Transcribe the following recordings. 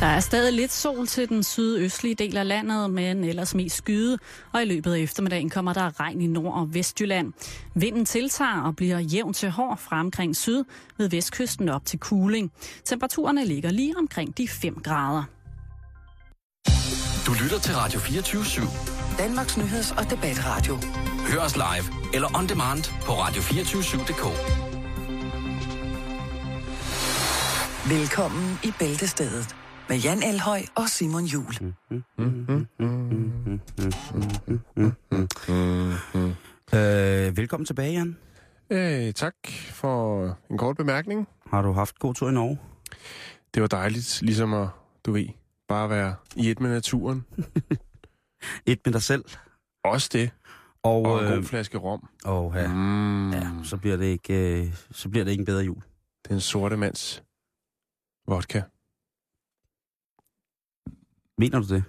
Der er stadig lidt sol til den sydøstlige del af landet, men ellers mest skyde, og i løbet af eftermiddagen kommer der regn i Nord- og Vestjylland. Vinden tiltager og bliver jævn til hård fra omkring syd, ved vestkysten op til kuling. Temperaturerne ligger lige omkring de 5 grader. Du lytter til Radio 24/7. Danmarks nyheds- og debatradio. Hør os live eller on demand på radio247.dk. Velkommen i Bæltestedet med Jan Elhøj og Simon Juhl. Velkommen tilbage, Jan. Tak for en kort bemærkning. Har du haft god tur i Norge? Det var dejligt, ligesom at, bare være i et med naturen. Et med dig selv. Også det. Og en god flaske rom. Ja, så bliver det ikke en bedre jul. Det er en sorte mands vodka. Mener du det?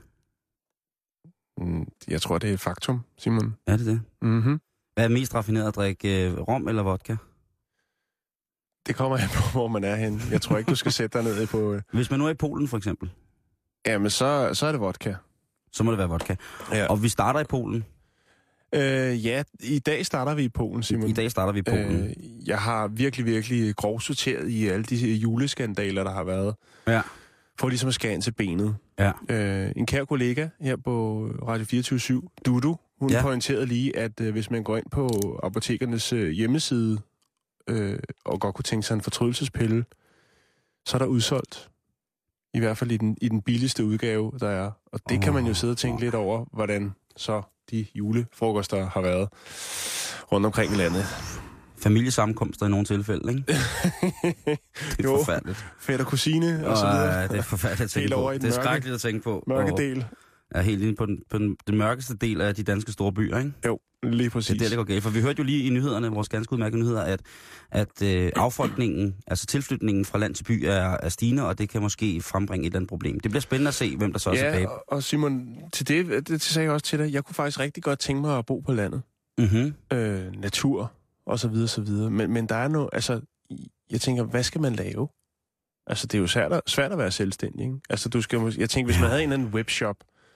Jeg tror, det er et faktum, Simon. Er det det? Mhm. Hvad er mest raffineret at drikke, rom eller vodka? Det kommer an på, hvor man er henne. Jeg tror ikke, du skal sætte dig ned på... Hvis man nu er i Polen, for eksempel. Jamen, så er det vodka. Så må det være vodka. Ja. Og vi starter i Polen. Ja, i dag starter vi i Polen, Simon. I dag starter vi i Polen. Jeg har virkelig, virkelig grovsorteret i alle de juleskandaler, der har været. Ja. For ligesom at skære ind til benet. Ja. En kær kollega her på Radio 24/7, Dudu, hun pointerede lige, at hvis man går ind på apotekernes hjemmeside og godt kunne tænke sig en fortrydelsespille, så er der udsolgt. I hvert fald i den billigste udgave, der er. Og det kan man jo sidde og tænke lidt over, hvordan så de julefrokoster har været rundt omkring i landet. Familiesammenkomster i nogle tilfælde, ikke? Det er forfærdeligt. Fætter kusine og så videre. Det er forfærdeligt at tænke på. Det er skrækkeligt at tænke på. Mørke del. Ja, helt inde på den mørkeste del af de danske store byer, ikke? Jo, lige præcis. Det er det går galt. For vi hørte jo lige i nyhederne, vores ganske udmærkede nyheder, at affolkningen, altså tilflytningen fra land til by er stigende, og det kan måske frembringe et eller andet problem. Det bliver spændende at se, hvem der så er tilbage. Ja, og Simon, til det sagde jeg også til dig, jeg kunne faktisk rigtig godt tænke mig at bo på landet. Mm-hmm. Natur, og så videre, så videre. Men der er noget, altså, jeg tænker, hvad skal man lave? Altså, det er jo svært at være selvstændig, ikke? Altså, jeg tænker, hvis man havde en eller anden webshop,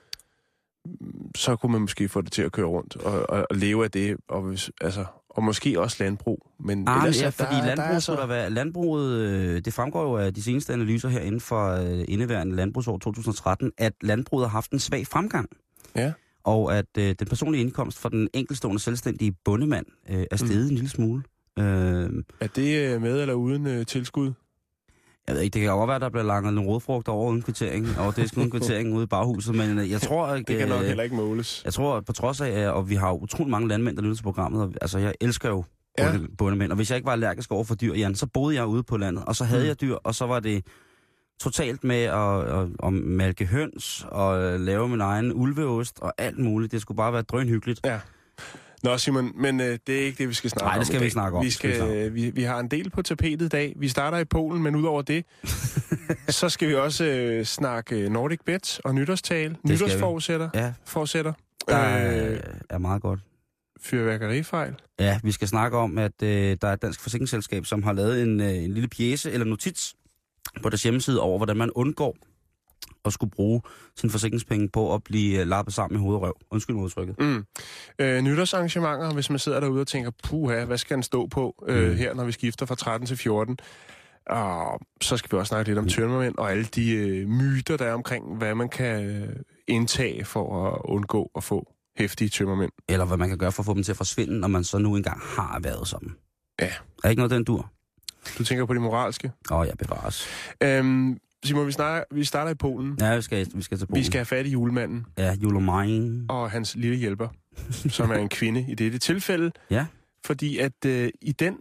så kunne man måske få det til at køre rundt og leve af det, og måske også landbrug. Men ellers, fordi landbruget, det fremgår jo af de seneste analyser her inden for indeværende landbrugsår 2013, at landbruget har haft en svag fremgang. Ja. Og at den personlige indkomst for den enkeltstående selvstændige bondemand er steget en lille smule. Er det med eller uden tilskud? Jeg ved ikke, det kan godt være, at der bliver langet nogle rodfrugter over uden kvittering, og det er uden kvittering ude i baghuset, men jeg tror... det kan nok heller ikke måles. Jeg tror, på trods af, og vi har jo utrolig mange landmænd, der lytter til programmet, og, altså jeg elsker jo bondemænd, og hvis jeg ikke var allergisk over for dyr, Jan, så boede jeg ude på landet, og så havde jeg dyr, og så var det totalt med at malke høns, og lave min egen ulveost, og alt muligt. Det skulle bare være drønhyggeligt. Ja. Nå, Simon, men det er ikke det, vi skal snakke om. Nej, det skal vi ikke snakke om. Vi har en del på tapetet i dag. Vi starter i Polen, men udover det, så skal vi også snakke Nordic Bet og nytårstal. Nytårsforsætter. Ja. Forsætter. Der er meget godt. Fyrværkerifejl. Ja, vi skal snakke om, at der er et dansk forsikringsselskab, som har lavet en lille pjece eller notits på deres hjemmeside over, hvordan man undgår at skulle bruge sin forsikringspenge på at blive lappet sammen med hoved og røv. Undskyld udtrykket. Nytårsarrangementer, hvis man sidder derude og tænker, puha, hvad skal den stå på her, når vi skifter fra 13 til 14? Og så skal vi også snakke lidt om tømmermænd og alle de myter, der er omkring, hvad man kan indtage for at undgå at få heftige tømmermænd. Eller hvad man kan gøre for at få dem til at forsvinde, når man så nu engang har været sådan. Ja. Er ikke noget den dur? Du tænker på det moralske? Jeg bevares. Simon, vi starter i Polen. Ja, vi skal til Polen. Vi skal have fat i julemanden. Ja, julemanden. Og hans lille hjælper, som er en kvinde i dette tilfælde. Ja. Fordi at i den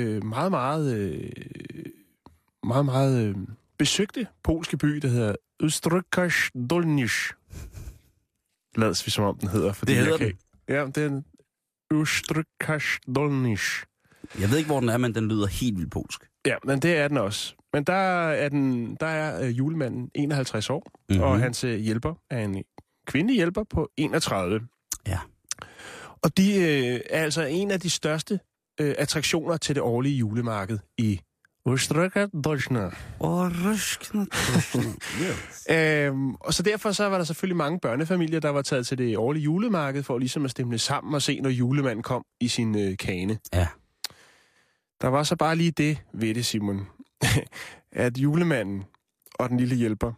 meget besøgte polske by, der hedder Ostróżka Dolnysz. Lades vi som om den hedder. Fordi det hedder den. Ja, det er Ostróżka Dolnysz. Jeg ved ikke, hvor den er, men den lyder helt vildt polsk. Ja, men det er den også. Men der er julemanden 51 år, og hans hjælper er en kvindelig hjælper på 31. Ja. Og de er altså en af de største attraktioner til det årlige julemarked i Og så derfor så var der selvfølgelig mange børnefamilier, der var taget til det årlige julemarked for ligesom at stemme sammen og se, når julemanden kom i sin kane. Ja. Der var så bare lige det ved det, Simon, at julemanden og den lille hjælper,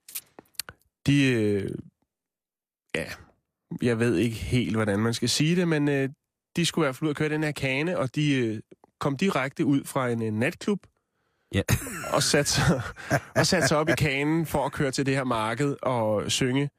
jeg ved ikke helt, hvordan man skal sige det, men de skulle i hvert fald ud og køre den her kane, og de kom direkte ud fra en natklub, og satte sig op i kanen for at køre til det her marked og synge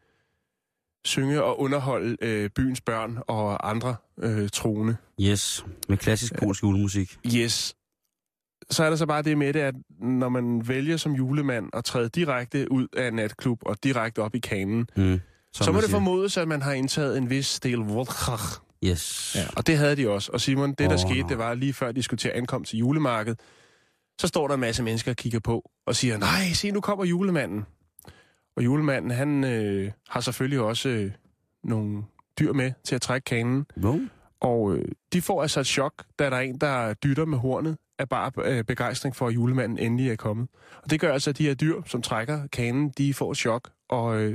og underholde byens børn og andre troende. Yes, med klassisk polsk julemusik. Yes. Så er der så bare det med det, at når man vælger som julemand at træde direkte ud af en natklub og direkte op i kanen, så må det formodes, at man har indtaget en vis del vodka. Yes. Ja, og det havde de også. Og Simon, det der skete, det var lige før de skulle til at ankomme til julemarkedet, så står der en masse mennesker og kigger på og siger, nej, se, nu kommer julemanden. Og julemanden, han har selvfølgelig også nogle dyr med til at trække kanen. Og de får altså et chok, da der er en, der dytter med hornet af bare begejstring for, at julemanden endelig er kommet. Og det gør altså, at de her dyr, som trækker kanen, de får et chok, og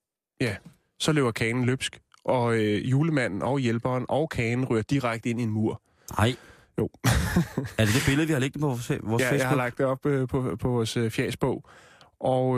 så løber kanen løbsk. Og julemanden og hjælperen og kanen rører direkte ind i en mur. Nej. Jo. Er det billede, vi har liggende på vores Facebook? Ja, jeg har lagt det op på vores fjasbog. Og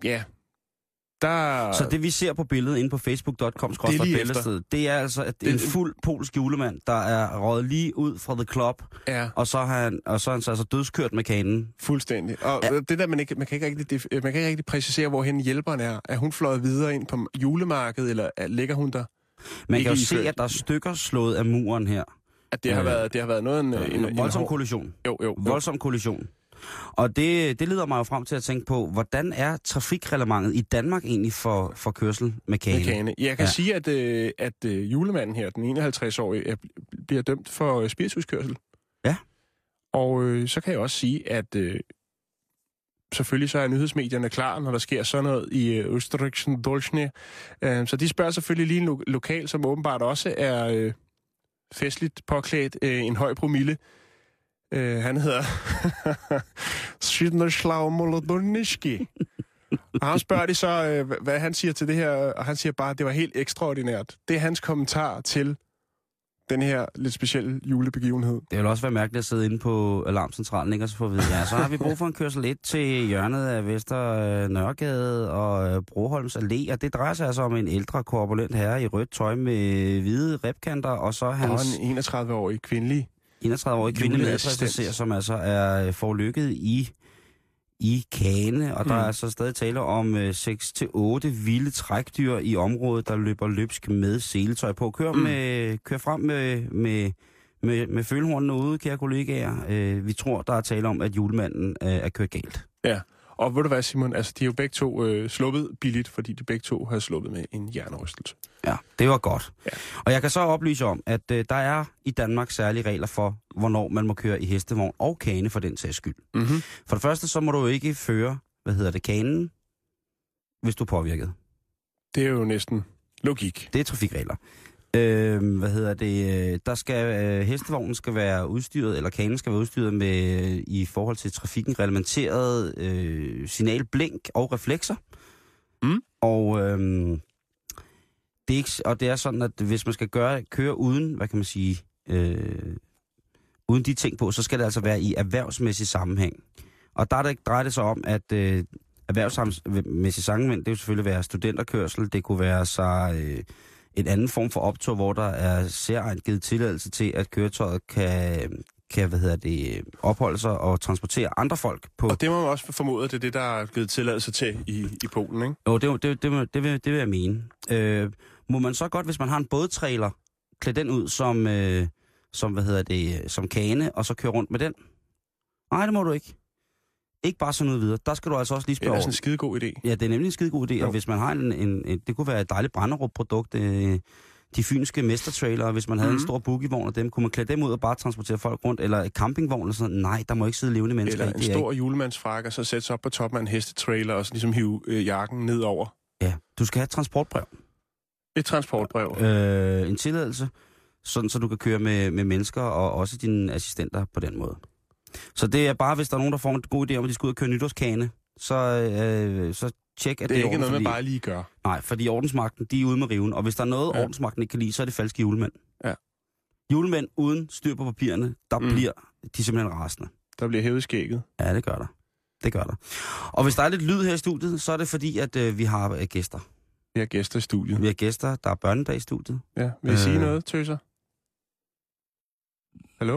der... Så det, vi ser på billedet inde på facebook.com/billedsted, det er altså en fuld polsk julemand, der er røget lige ud fra The Club, og så er han altså dødskørt med kanen. Fuldstændig. Og det der, man kan ikke rigtig præcisere, hvorhen hjælperen er. Er hun fløjet videre ind på julemarkedet, eller ligger hun der? Man kan jo se, at der er stykker slået af muren her. At det har været noget en voldsom kollision. Jo. Voldsom kollision. Og det leder mig jo frem til at tænke på, hvordan er trafikreglementet i Danmark egentlig for kørsel med kane? Jeg kan sige, at julemanden her, den 51-årige, bliver dømt for spirituskørsel. Ja. Og så kan jeg også sige, at selvfølgelig så er nyhedsmedierne klar, når der sker sådan noget i Österreichs Dolchne. Så de spørger selvfølgelig lige en lokal, som åbenbart også er festligt påklædt en høj promille. Han hedder Svidnoslav Molodoniski. Og han spørger de så, hvad han siger til det her, og han siger bare, at det var helt ekstraordinært. Det er hans kommentar til den her lidt specielle julebegivenhed. Det vil også være mærkeligt at sidde inde på alarmcentralen, ikke? Og så få at vide, så har vi brug for en kørsel lidt til hjørnet af Vester Nørregade og Broholms Allé, og det drejer sig altså om en ældre korpulent herre i rødt tøj med hvide ribkanter, og så hans... Og en 31-årig kvindelig 31-årig kvindelig medpassager, som altså er forlykket i kane, og der er altså stadig tale om 6-8 vilde trækdyr i området, der løber løbsk med seletøj på. Kør frem med følehornene ude, kære kollegaer. Vi tror, der er tale om, at julemanden er kørt galt. Ja, og ved du hvad, Simon? Altså, de er jo begge to sluppet billigt, fordi de begge to har sluppet med en hjernerystelse. Ja, det var godt. Ja. Og jeg kan så oplyse om, at der er i Danmark særlige regler for, hvornår man må køre i hestevogn og kane for den sags skyld. Mm-hmm. For det første, så må du jo ikke føre, kanen, hvis du er påvirket. Det er jo næsten logik. Det er trafikregler. Der skal hestevognen skal være udstyret, eller kanen skal være udstyret med, i forhold til trafikken, reglementeret signalblink og reflekser. Mm. Og det er sådan, at hvis man skal køre uden, uden de ting på, så skal det altså være i erhvervsmæssig sammenhæng. Og der drejer det sig om, at erhvervsmæssig sammenhæng, det vil selvfølgelig være studenterkørsel, det kunne være så en anden form for optog, hvor der er særligt givet tilladelse til, at køretøjet kan opholde sig og transportere andre folk på. Og det må man også formode, at det er det, der er givet tilladelse til i Polen, ikke? Jo, det vil jeg mene. Må man så godt, hvis man har en bådtrailer, klæde den ud som kane, og så køre rundt med den? Nej, det må du ikke. Ikke bare sådan noget videre. Der skal du altså også lige spørge. Det er sådan en skidegod idé. Ja, det er nemlig en skidegod idé, jo. Og hvis man har det kunne være et dejligt Branderup-produkt, de fynske mestertrailere, hvis man havde en stor boogievogn af dem, kunne man klæde dem ud og bare transportere folk rundt, eller et campingvogn eller sådan. Nej, der må ikke sidde levende mennesker. Eller en stor julemandsfrakke, og så sætte sig op på toppen af en hestetrailer, og så ligesom hive jakken ned over. Ja, du skal have et transportbrev. Et transportbrev? En tilladelse, sådan så du kan køre med mennesker, og også dine assistenter på den måde. Så det er bare, hvis der er nogen, der får en god idé om, at de skal ud og køre nytårskane, så tjek, at det er ikke noget, man bare lige gør. Nej, fordi ordensmagten, de er ude med riven. Og hvis der er noget, ordensmagten ikke kan lide, så er det falske julemænd. Ja. Julemænd uden styr på papirerne, der bliver de simpelthen rasende. Der bliver hævet skægget. Ja, det gør der. Det gør der. Og hvis der er lidt lyd her i studiet, så er det fordi, at vi har gæster. Vi har gæster i studiet. Vi har gæster. Der er børnedag i studiet. Ja, vil I sige noget, tøser? Hallo?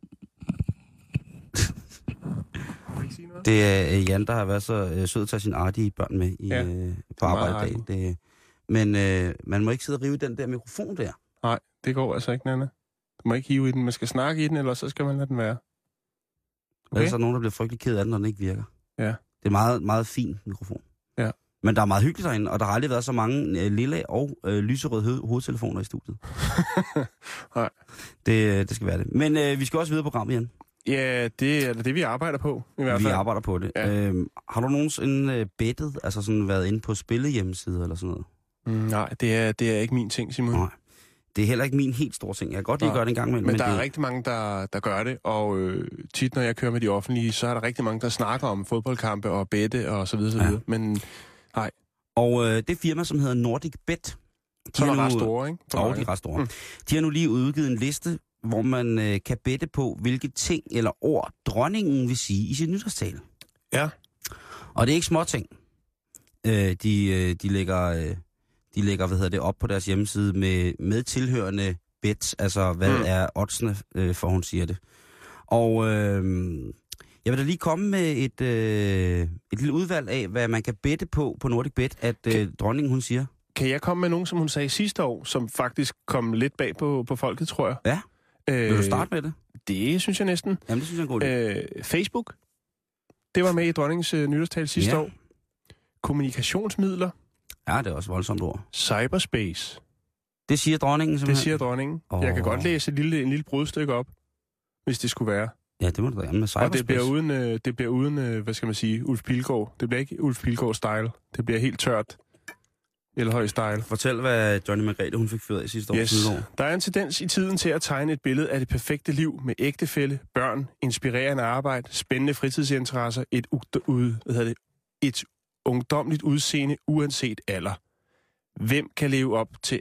Det er Jan, der har været så sød at tage sin artige børn med på arbejde i dag. Men man må ikke sidde og rive den der mikrofon der. Nej, det går altså ikke, Nanna. Du må ikke hive i den. Man skal snakke i den, eller så skal man lade den være. Okay? Ellers er der nogen, der bliver frygtelig ked af den, når den ikke virker. Ja. Det er meget, meget fin mikrofon. Ja. Men der er meget hyggeligt derinde, og der har aldrig været så mange lille og lyserøde hovedtelefoner i studiet. Nej. Det skal være det. Men vi skal også videre på programmet, Jan. Ja, det er det, vi arbejder på, i hvert fald. Vi arbejder på det. Ja. Har du nogensinde bettet, altså sådan været inde på spillehjemmesider eller sådan noget? Nej, det er ikke min ting, Simon. Nej. Det er heller ikke min helt store ting. Jeg kan godt lide at gøre det en gang imellem. Men der er rigtig mange, der gør det, og tit, når jeg kører med de offentlige, så er der rigtig mange, der snakker om fodboldkampe og bette og så videre, så videre. Men nej. Og det firma, som hedder Nordic Bet... De er ret store, ikke? De er ret store. De har nu lige udgivet en liste, hvor man kan bette på, hvilke ting eller ord dronningen vil sige i sin nytårstale. Ja. Og det er ikke små ting. De lægger op på deres hjemmeside med tilhørende bets, altså hvad er oddsene, for hun siger det. Og jeg vil da lige komme med et lille udvalg af, hvad man kan bette på Nordic Bet, at dronningen hun siger. Kan jeg komme med nogen, som hun sagde sidste år, som faktisk kom lidt bag på folket, tror jeg? Ja. Vil du starte med det? Det synes jeg næsten. Jamen, det synes jeg er en god idé. Facebook. Det var med i dronningens nytårstale sidste år. Kommunikationsmidler. Ja, det er også voldsomt ord. Cyberspace. Det siger dronningen simpelthen? Det siger dronningen. Jeg kan godt læse en lille brudstykke op, hvis det skulle være. Ja, det må du da gerne med cyberspace. Og det bliver uden, hvad skal man sige, Ulf Pilgaard. Det bliver ikke Ulf Pilgaard-style. Det bliver helt tørt. Elhøj-style. Fortæl, hvad Johnny Margrethe hun fik fyret i sidste år. Yes. Der er en tendens i tiden til at tegne et billede af det perfekte liv med ægtefælle, børn, inspirerende arbejde, spændende fritidsinteresser, et ungdomligt udseende uanset alder. Hvem kan leve op til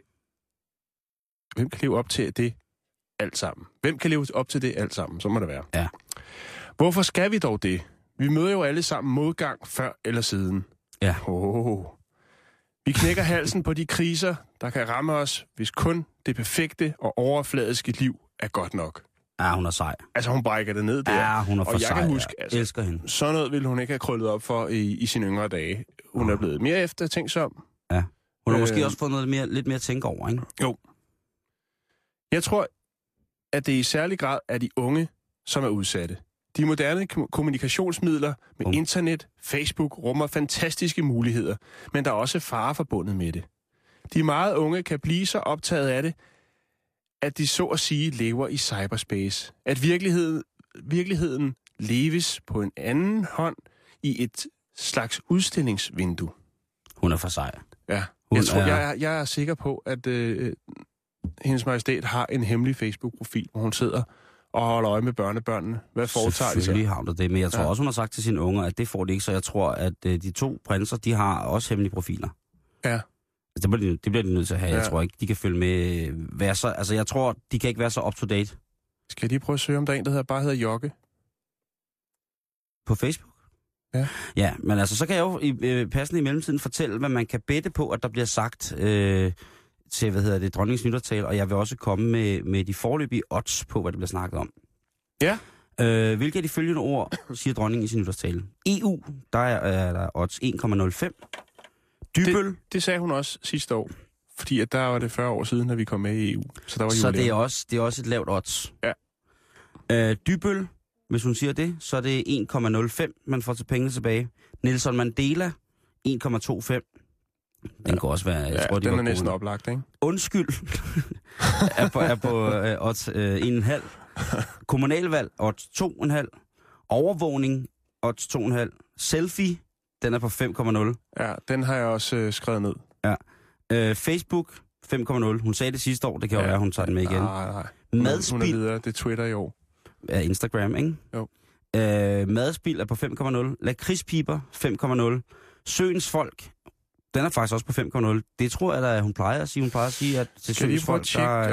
det alt sammen? Hvem kan leve op til det alt sammen? Så må det være. Ja. Hvorfor skal vi dog det? Vi møder jo alle sammen modgang før eller siden. Ja. Vi knækker halsen på de kriser, der kan ramme os, hvis kun det perfekte og overfladiske liv er godt nok. Ja, hun er sej. Altså, hun brækker det ned der. Ja, hun er for sej. Og jeg kan huske, jeg elsker hende. Sådan noget ville hun ikke have krøllet op for i sine yngre dage. Hun er blevet mere eftertænksom. Ja. Hun har måske også fået noget lidt mere at tænke over, ikke? Jo. Jeg tror, at det i særlig grad er de unge, som er udsatte. De moderne kommunikationsmidler med internet, Facebook rummer fantastiske muligheder, men der er også fare forbundet med det. De meget unge kan blive så optaget af det, at de så at sige lever i cyberspace. At virkeligheden leves på en anden hånd i et slags udstillingsvindue. Hun er for sej. Ja, jeg er sikker på, at hendes majestæt har en hemmelig Facebook-profil, hvor hun sidder og holder øje med børnebørnene. Hvad foretager de så? Selvfølgelig har hun det, men jeg tror også, hun har sagt til sine unger, at det får de ikke, så jeg tror, at de to prinser, de har også hemmelige profiler. Ja. Altså, det bliver de nødt til at have. Ja. Jeg tror ikke, de kan følge med. Jeg tror, de kan ikke være så up-to-date. Skal de prøve at søge, om der er en, der bare hedder Jokke? På Facebook? Ja. Ja, men altså, så kan jeg jo passende i mellemtiden fortælle, hvad man kan bette på, at der bliver sagt til, dronningens nytårstale, og jeg vil også komme med de foreløbige odds på, hvad det bliver snakket om. Ja. Hvilke af de følgende ord, siger dronningen i sin nytårstale? EU, der er der odds 1,05. Dybøl. Det sagde hun også sidste år, fordi at der var det 40 år siden, at vi kom med i EU. Så det er også et lavt odds. Ja. Dybøl, hvis hun siger det, så er det 1,05, man får til pengene tilbage. Nelson Mandela, 1,25. Den kan også være... Jeg tror, den er næsten oplagt, ikke? Undskyld er på odds 1,5. Kommunalvalg, odds 2,5. Overvågning, odds 2,5. Selfie, den er på 5,0. Ja, den har jeg også skrevet ned. Ja. Facebook, 5,0. Hun sagde det sidste år, det kan jo være, hun tager den med igen. Nej. Madspild. Hun er videre, det er Twitter i år. Ja, Instagram, ikke? Jo. Madspil er på 5,0. Lakridspiber 5,0. Søens folk, den er faktisk også på 5,0. Det tror jeg da, hun plejer at sige. Hun plejer at sige, at til Søens folk,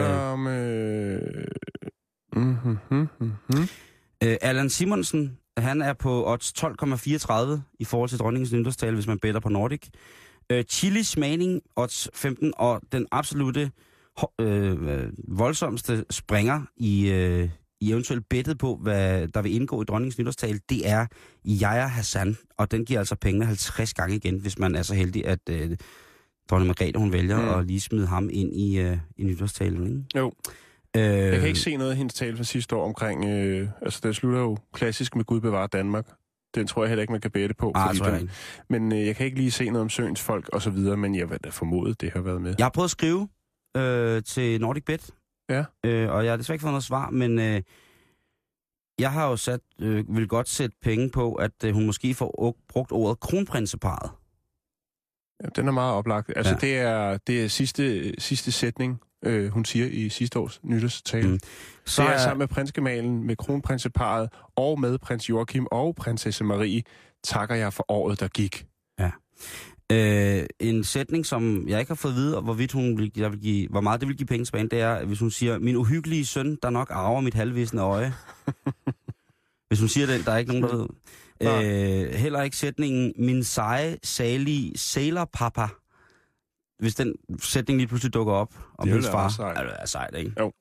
Allan Simonsen, han er på odds 12,34 i forhold til dronningens nytårstale, hvis man better på Nordic. Chili smagning, odds 15, og den absolute voldsomste springer i eventuelt bettet på, hvad der vil indgå i dronningens nytårstale, det er Yahya Hassan, og den giver altså pengene 50 gange igen, hvis man er så heldig, at dronning Margrethe, hun vælger at lige smide ham ind i nytårstalen. Ikke? Jo. Jeg kan ikke se noget af hendes tale fra sidste år omkring, det slutter jo klassisk med Gud bevare Danmark. Den tror jeg heller ikke, man kan bette på. Men jeg kan ikke lige se noget om Søens folk og så videre, men jeg vil da formode, det har været med. Jeg har prøvet at skrive til Nordic Bet, ja. Og jeg har desværre ikke fået noget svar, men jeg har jo vil godt sætte penge på, at hun måske får brugt ordet kronprinseparret. Ja, den er meget oplagt. Altså, ja. det er sidste sætning, hun siger i sidste års nytårstale. Så er sammen med prinsgemalen, med kronprinseparret og med prins Joachim og prinsesse Marie, takker jeg for året, der gik. Ja. En sætning, som jeg ikke har fået at vide, og hvor meget det vil give penge tilbage, det er, hvis hun siger, min uhyggelige søn, der nok arver mit halvvisende øje. Hvis hun siger det, der er ikke nogen, der ved. Heller ikke sætningen, min seje, salige sailor-papa. Hvis den sætning lige pludselig dukker op om hendes far. Det er sejt, ikke? Jo.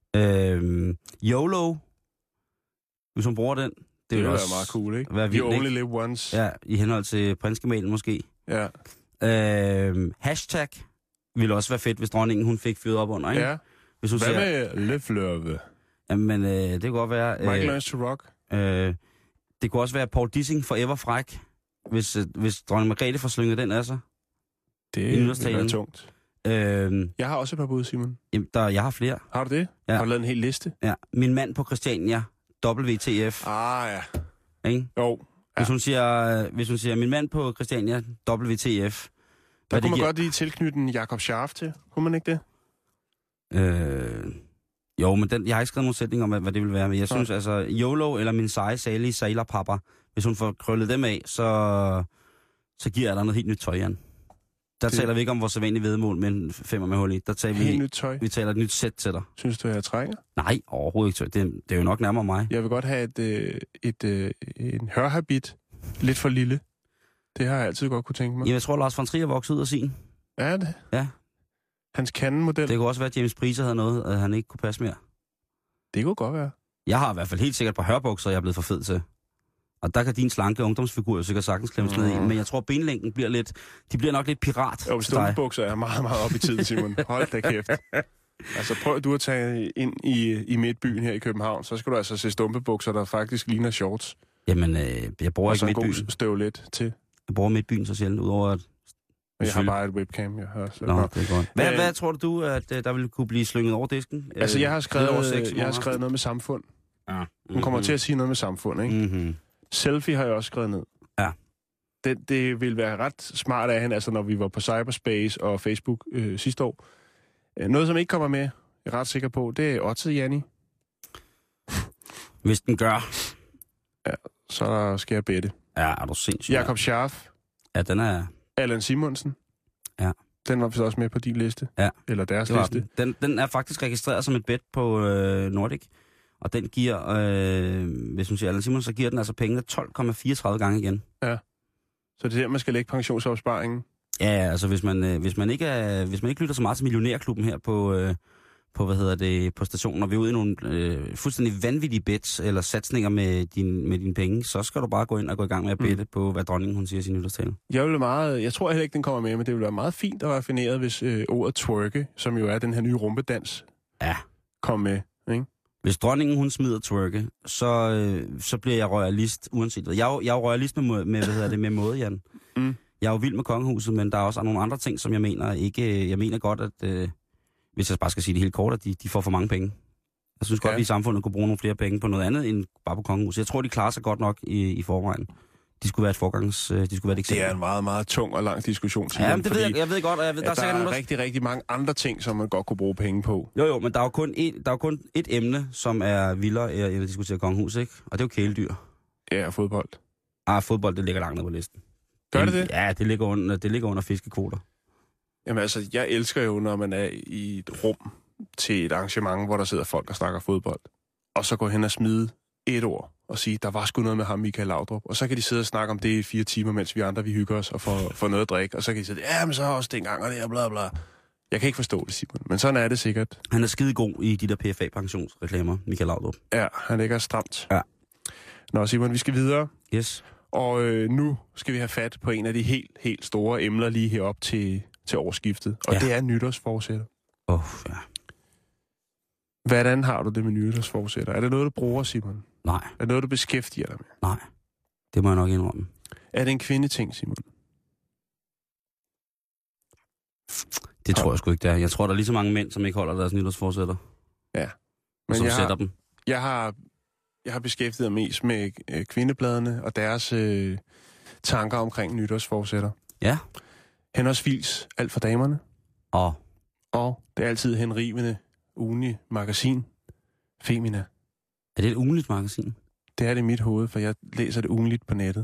YOLO. Hvis hun bruger den. Det vil også være meget cool, ikke? You only live once. Ja, i henhold til prinsgemalen måske. Ja. Hashtag ville også være fedt, hvis dronningen hun fik fyret op under, ikke? Ja. Hvis hun hvad med Le Fleuve? Jamen, det kunne godt være... Michael Learns to Rock? Det kunne også være Paul Dissing Forever Fræk, hvis dronning Margrethe får slynget den af sig. Det vil være tungt. Jeg har også et par bud, Simon. Jamen, jeg har flere. Har du det? Ja. Har du lavet en hel liste? Ja. Min mand på Christiania, WTF. Ja. Ikke? Jo. Ja. Hvis hun siger, min mand på Christiania, WTF. Der kunne man godt lige tilknytte en Jakob Scharf til. Kunne man ikke det? Jo, men jeg har ikke skrevet nogen sætning om, hvad det vil være. Men jeg synes altså, YOLO eller min seje, salige sailor-papa, hvis hun får krøllet dem af, så giver jeg dig noget helt nyt tøj, Jan. Der taler vi ikke om vores sædvanlige væddemål med en 5'er med hul i. Der taler helt nyt tøj? Vi taler et nyt sæt til dig. Synes du, jeg trænger? Nej, overhovedet ikke. Det er jo nok nærmere mig. Jeg vil godt have en hørhabit. Lidt for lille. Det har jeg altid godt kunne tænke mig. Jeg tror, Lars von Trier voksede ud af sin. Er det? Ja. Hans Cannon-model. Det kunne også være, at James Price havde noget, at han ikke kunne passe mere. Det kunne godt være. Jeg har i hvert fald helt sikkert et par hørbukser, jeg er blevet for fed til. Og der kan din slanke ungdomsfigur sikkert sagtens klemmes ned i. Men jeg tror, benlængden bliver nok lidt pirat. Jo, stumpebukser er meget, meget op i tiden, Simon. Hold da kæft. Altså prøv du at tage ind i midtbyen her i København, så skal du altså se stumpebukser, der faktisk ligner shorts. Jamen, jeg bruger ikke midtbyen. Og så en god støvlet til. Jeg bruger midtbyen så sjældent, udover at... Jeg har bare et webcam, jeg har. Det er godt. Hvad tror du, at der vil kunne blive slynget over disken? Altså, jeg har skrevet noget med samfund. Ja. Hun kommer til at sige noget med samfund, ikke? Mm-hmm. Selfie har jeg også skrevet ned. Ja. Det vil være ret smart af hende, altså når vi var på Cyberspace og Facebook sidste år. Noget, som ikke kommer med, jeg er ret sikker på, det er Otze Janni. Hvis den gør. Ja, så skal jeg bette. Ja, er du sindssygt. Jakob Scharf. Ja, den er... Allan Simonsen. Ja. Den var vist også med på din liste. Ja. Eller deres liste. Den er faktisk registreret som et bet på Nordic. Og den giver, hvis man siger Allan Simonsen, så giver den altså pengene 12,34 gange igen. Ja. Så det er der, man skal lægge pensionsopsparingen? Ja, altså hvis man ikke lytter så meget til Millionærklubben her på stationen, og vi er ude i nogle fuldstændig vanvittige bets eller satsninger med dine penge, så skal du bare gå ind og gå i gang med at bette på, hvad dronningen hun siger i sin nytårstale. Jeg tror heller ikke, den kommer med, men det vil være meget fint og raffineret, hvis ordet twerke, som jo er den her nye rumpedans, kom med, ikke? Hvis dronningen hun smider twerke, så bliver jeg royalist uanset hvad. Jeg er jo royalist med måde, Jan. Mm. Jeg er jo vild med kongehuset, men der er også nogle andre ting, som jeg mener ikke. Jeg mener godt, at hvis jeg bare skal sige det helt kort, at de får for mange penge. Jeg synes godt, at vi i samfundet kunne bruge nogle flere penge på noget andet end bare på kongehuset. Jeg tror, de klarer sig godt nok i forvejen. De skulle være et eksempel. Det er en meget, meget tung og lang diskussion. Ja, men det ved jeg ved godt, og jeg ved, der er rigtig, rigtig mange andre ting, som man godt kunne bruge penge på. Jo, men der er jo kun et emne, som er vildere at diskutere kongehus, ikke? Og det er jo kæledyr. Ja, fodbold. Fodbold, det ligger langt ned på listen. Gør det? Ja, det ligger under fiskekvoter. Jamen altså, jeg elsker jo, når man er i et rum til et arrangement, hvor der sidder folk og snakker fodbold, og så går hen og smide et ord og sige, der var sgu noget med ham, Michael Laudrup. Og så kan de sidde og snakke om det i 4 timer, mens vi andre, vi hygger os og får noget at drikke. Og så kan de sige, ja, men så også dengang, og det er bla bla. Jeg kan ikke forstå det, Simon, men sådan er det sikkert. Han er skide god i de der PFA-pensionsreklamer, Michael Laudrup. Ja, han ligger stramt. Ja. Nå, Simon, vi skal videre. Yes. Og nu skal vi have fat på en af de helt store emner lige herop til årsskiftet. Og det er nytårsforsætter. Ja. Hvordan har du det med nytårsforsætter? Er det noget, du bruger, Simon? Nej. Er det noget, du beskæftiger dig med? Nej. Det må jeg nok indrømme. Er det en kvindeting, Simon? Det tror jeg sgu ikke, det er. Jeg tror, der er lige så mange mænd, som ikke holder deres nytårsforsætter. Ja. Men som sætter dem. Jeg har beskæftiget mig mest med kvindebladene og deres tanker omkring nytårsforsætter. Ja. Henholdsvis alt for damerne. Og det er altid henrivende ugenlige magasin. Femina. Er det et ugenligt magasin? Det er det i mit hoved, for jeg læser det ugenligt på nettet.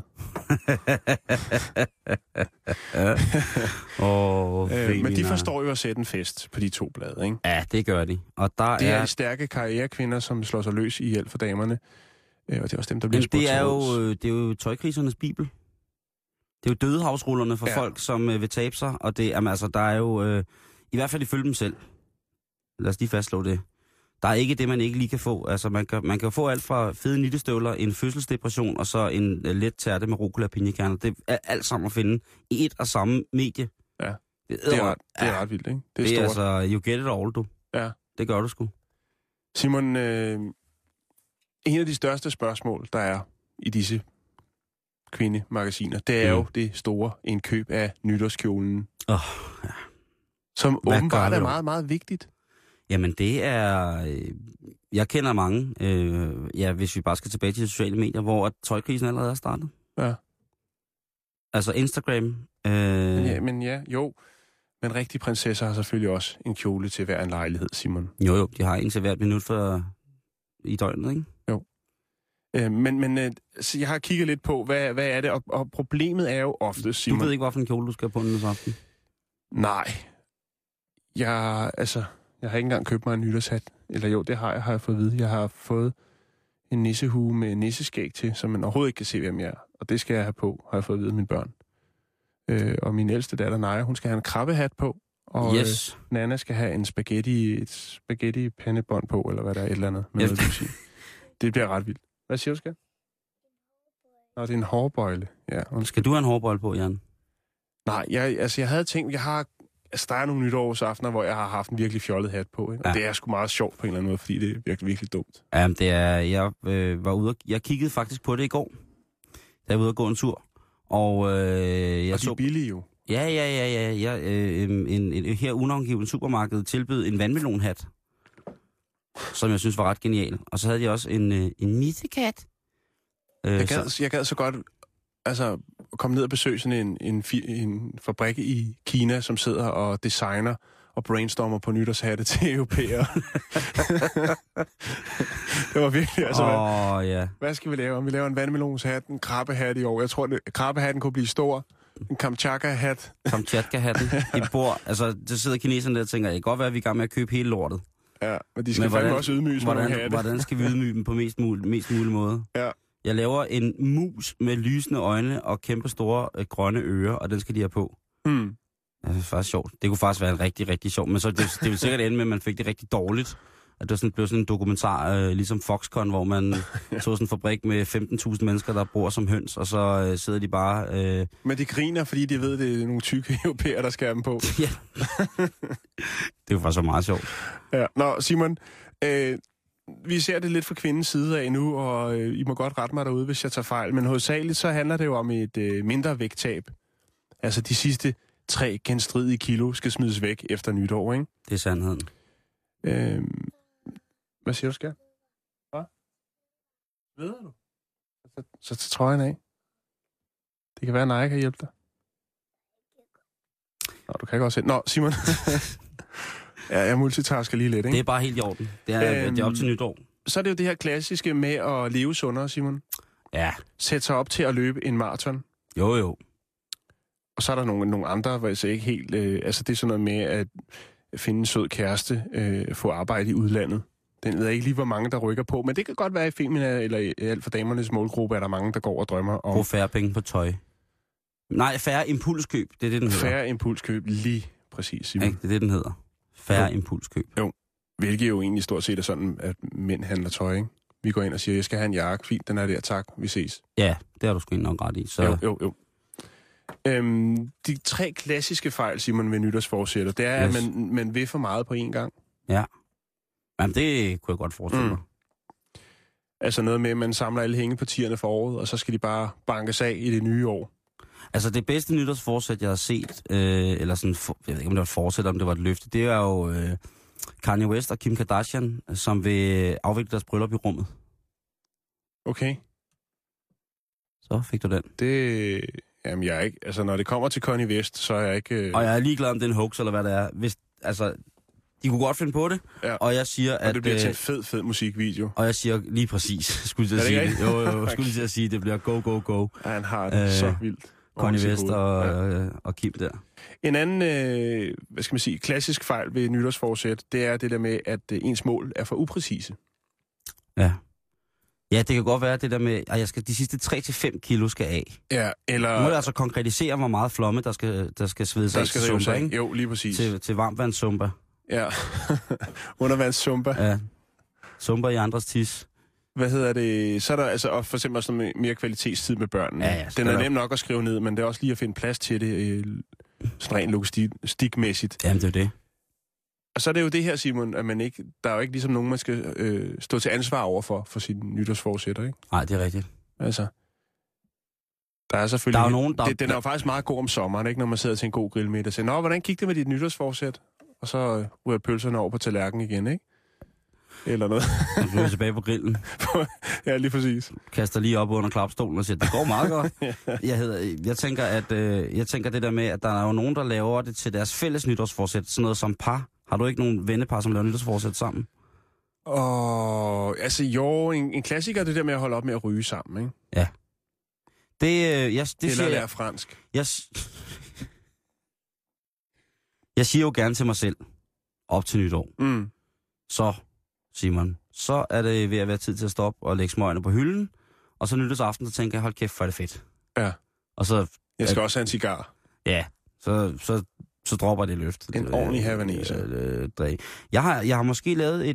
Men de forstår jo at sætte en fest på de 2 blade, ikke? Ja, det gør de. Og det er de stærke karrierekvinder, som slår sig løs i alt for damerne. Og det er også dem, der bliver spurgt. Det er jo tøjkrisernes bibel. Det er jo dødehavsrullerne for folk, som vil tabe sig. Og det, altså, der er jo, i hvert fald ifølge dem selv, lad os lige fastslå det, der er ikke det, man ikke lige kan få. Altså, man kan få alt fra fede nittestøvler, en fødselsdepression, og så en let tærte med rucola og pinjekerner. Det er alt sammen at finde i et og samme medie. Ja, det er ret vildt, ikke? Det er altså, you get it all, du. Ja. Det gør du sgu. Simon, en af de største spørgsmål, der er i disse kvindemagasiner, det er jo det store indkøb af nytårskjolen. Ja. Som åbenbart er meget, meget vigtigt. Jamen det er... Jeg kender mange, hvis vi bare skal tilbage til de sociale medier, hvor tøjkrisen allerede er startet. Ja. Altså Instagram. Men rigtige prinsesser har selvfølgelig også en kjole til hver en lejlighed, Simon. Jo, de har en til hvert minut i døgnet, ikke? Jo. Så jeg har kigget lidt på, hvad er det, og problemet er jo ofte, Simon... Du ved ikke, hvilken kjole du skal på nytårsaften? Nej. Jeg har ikke engang købt mig en nytårshat. Eller jo, det har jeg fået at vide. Jeg har fået en nissehue med nisseskæg til, som man overhovedet ikke kan se, hvem jeg er. Og det skal jeg have på, har jeg fået at vide af mine børn. Og min ældste datter, Naja, hun skal have en krabbehat på. Og Nana skal have en spaghetti pandebånd på, eller hvad der er, et eller andet. Med noget, sige. Det bliver ret vildt. Hvad siger du, skal? Nå, det er en hårbøjle. Ja, skal du have en hårbøjle på, Jan? Nej, jeg havde tænkt, der er nogle nytårsaftener, hvor jeg har haft en virkelig fjollet hat på. Ikke? Og det er sgu meget sjovt på en eller anden måde, fordi det er virkelig, virkelig dumt. Jamen, det er... Jeg kiggede faktisk på det i går, da jeg var ude at gå en tur. Og jeg så... Og de er billige jo. Ja. Her unavngivet supermarked tilbød en vandmelonhat, som jeg synes var ret genial. Og så havde de også en missekat. Jeg gad så godt... Altså, komme ned og besøge sådan en fabrik i Kina, som sidder og designer og brainstormer på nytårshatte til europæere. Det var virkelig, hvad skal vi lave? Vi laver en vandmelonshat, en krabbehat i år. Jeg tror, krabbehatten kunne blive stor. En Kamchatka-hat. Kamchatka-hatten. Det sidder kineserne der og tænker, det kan godt være, at vi er i gang med at købe hele lortet. Ja, men de skal fandme også ydmyges med nogle hatte. Hvordan skal vi ydmyge dem på mest mulig måde? Ja. Jeg laver en mus med lysende øjne og kæmpe store grønne ører, og den skal de have på. Det er faktisk sjovt. Det kunne faktisk være en rigtig, rigtig sjovt, men så det vil sikkert ende med, at man fik det rigtig dårligt. At det blev sådan en dokumentar, ligesom Foxconn, hvor man tog sådan en fabrik med 15.000 mennesker, der bor som høns, og så sidder de bare... Men de griner, fordi de ved, det er nogle tykke europæer, der skal have dem på. Ja. Det var faktisk så meget sjovt. Ja. Nå, Simon... Vi ser det lidt fra kvindens side af nu, og I må godt rette mig derude, hvis jeg tager fejl. Men hovedsageligt så handler det jo om et mindre vægttab. Altså de sidste 3 genstridige kilo skal smides væk efter nytår, ikke? Det er sandheden. Hvad siger du, skal? Hvad? Ved du? Så tager trøjen af. Det kan være, at Naja kan hjælpe dig. Nå, du kan ikke også se. Nå, Simon... Ja, jeg multitasker lige lidt, ikke? Det er bare helt i orden. Det er op til nytår. Så er det jo det her klassiske med at leve sundere, Simon. Ja. Sætte sig op til at løbe en maraton. Jo. Og så er der nogle andre, hvor jeg så ikke helt... altså, det er sådan noget med at finde en sød kæreste, få arbejde i udlandet. Den ved jeg ikke lige, hvor mange, der rykker på. Men det kan godt være i Femina, eller i alt for damernes målgruppe, er der mange, der går og drømmer om... Brug færre penge på tøj. Nej, færre impulskøb, det er det, den hedder. Færre impulskøb, lige præcis, Simon. Ikke, det er det, den hedder. Færre impulskøb. Jo, hvilket jo egentlig stort set er sådan, at mænd handler tøj, ikke? Vi går ind og siger, jeg skal have en jakke. Fint, den er der, tak, vi ses. Ja, det har du sgu nok ret i. Så... Jo. De 3 klassiske fejl, Simon, ved nytårsforsætter, det er, at man vil for meget på én gang. Ja. Jamen, det kunne jeg godt forestille mig. Altså noget med, at man samler alle hængepartierne for året, og så skal de bare bankes af i det nye år. Altså, det bedste nytårsforsæt, jeg har set, eller sådan, jeg ved ikke, om det var et forsæt, om det var et løfte, det er jo Kanye West og Kim Kardashian, som vil afvikle deres bryllup i rummet. Okay. Så fik du den. Det... Jamen, jeg er ikke... Altså, når det kommer til Kanye West, så er jeg ikke... Og jeg er ligeglad om det er en hoax, eller hvad det er. Hvis, altså, de kunne godt finde på det, ja. Og jeg siger, at... Og det bliver til en fed musikvideo. Og jeg siger lige præcis, skulle jeg sige det. Jo, skulle jeg sige, det bliver go. Ja, han har det så vildt. Kanye West og Kim der. En anden, hvad skal man sige, klassisk fejl ved nytårsforsæt, det er det der med, at ens mål er for upræcise. Ja. Ja, det kan godt være det der med, at jeg skal de sidste 3-5 kilo skal af. Ja, eller... Nu må jeg altså konkretisere, hvor meget flomme, der skal svedes af til zumba, ikke? Jo, lige præcis. Til varmvandszumba. Ja, undervandszumba. Ja, zumba i andres tis. Hvad hedder det? Så er der altså for eksempel også noget mere kvalitetstid med børnene. Ja, den er nem nok at skrive ned, men det er også lige at finde plads til det, sådan rent logistikmæssigt. Jamen, det er det. Og så er det jo det her, Simon, at der er jo ikke ligesom nogen, man skal stå til ansvar over for sine nytårsforsætter, ikke? Nej, det er rigtigt. Altså, der er selvfølgelig... Der er nogen, den er jo faktisk meget god om sommeren, ikke? Når man sidder til en god grillmiddag og siger, nå, hvordan gik det med dit nytårsforsæt? Og så ryger pølserne over på tallerkenen igen, ikke? Eller noget. Nu er tilbage på grillen. Ja, lige præcis. Kaster lige op under klapstolen og siger, det går meget godt. Jeg tænker det der med, at der er jo nogen, der laver det til deres fælles nytårsforsæt. Sådan noget som par. Har du ikke nogen vennepar, som laver nytårsforsæt sammen? Altså jo, en klassiker det der med at holde op med at ryge sammen, ikke? Ja. Det eller lære fransk. Jeg siger jo gerne til mig selv, op til nytår. Så, Simon, så er det ved at være tid til at stoppe og lægge smøgene på hylden. Og så nytårsaften, så tænker jeg, hold kæft, hvor er det fedt. Ja. Og så... Jeg skal også have en cigar. Ja, så dropper det løft. En ordentlig havanese. Jeg har måske lavet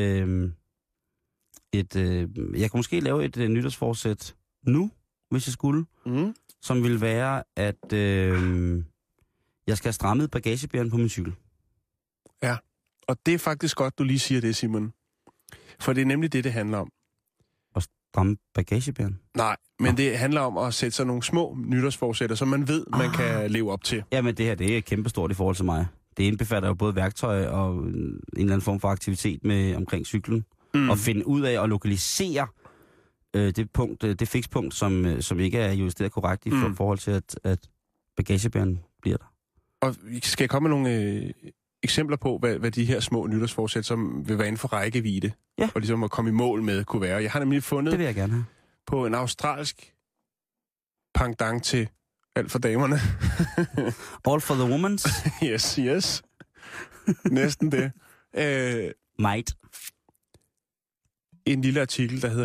jeg kan måske lave et nytårsforsæt nu, hvis jeg skulle. Som vil være, at jeg skal have strammet bagagebæren på min cykel. Ja, og det er faktisk godt, du lige siger det, Simon. For det er nemlig det handler om. At stramme bagagebæren? Nej, men det handler om at sætte sig nogle små nytårsforsætter, som man ved, man kan leve op til. Jamen det her, det er kæmpestort i forhold til mig. Det indbefatter jo både værktøj og en eller anden form for aktivitet med omkring cyklen. Og finde ud af at lokalisere det fikspunkt, som ikke er justeret korrekt i forhold til, at bagagebæren bliver der. Og skal jeg komme med nogle eksempler på, hvad de her små nytårsforsæt, som vil være inden for rækkevidde, og ligesom at komme i mål med, kunne være? Jeg har nemlig fundet det vil jeg gerne have. På en australsk pendant til alt for damerne. All for the womans? Yes. Næsten det. Might. En lille artikel, der hedder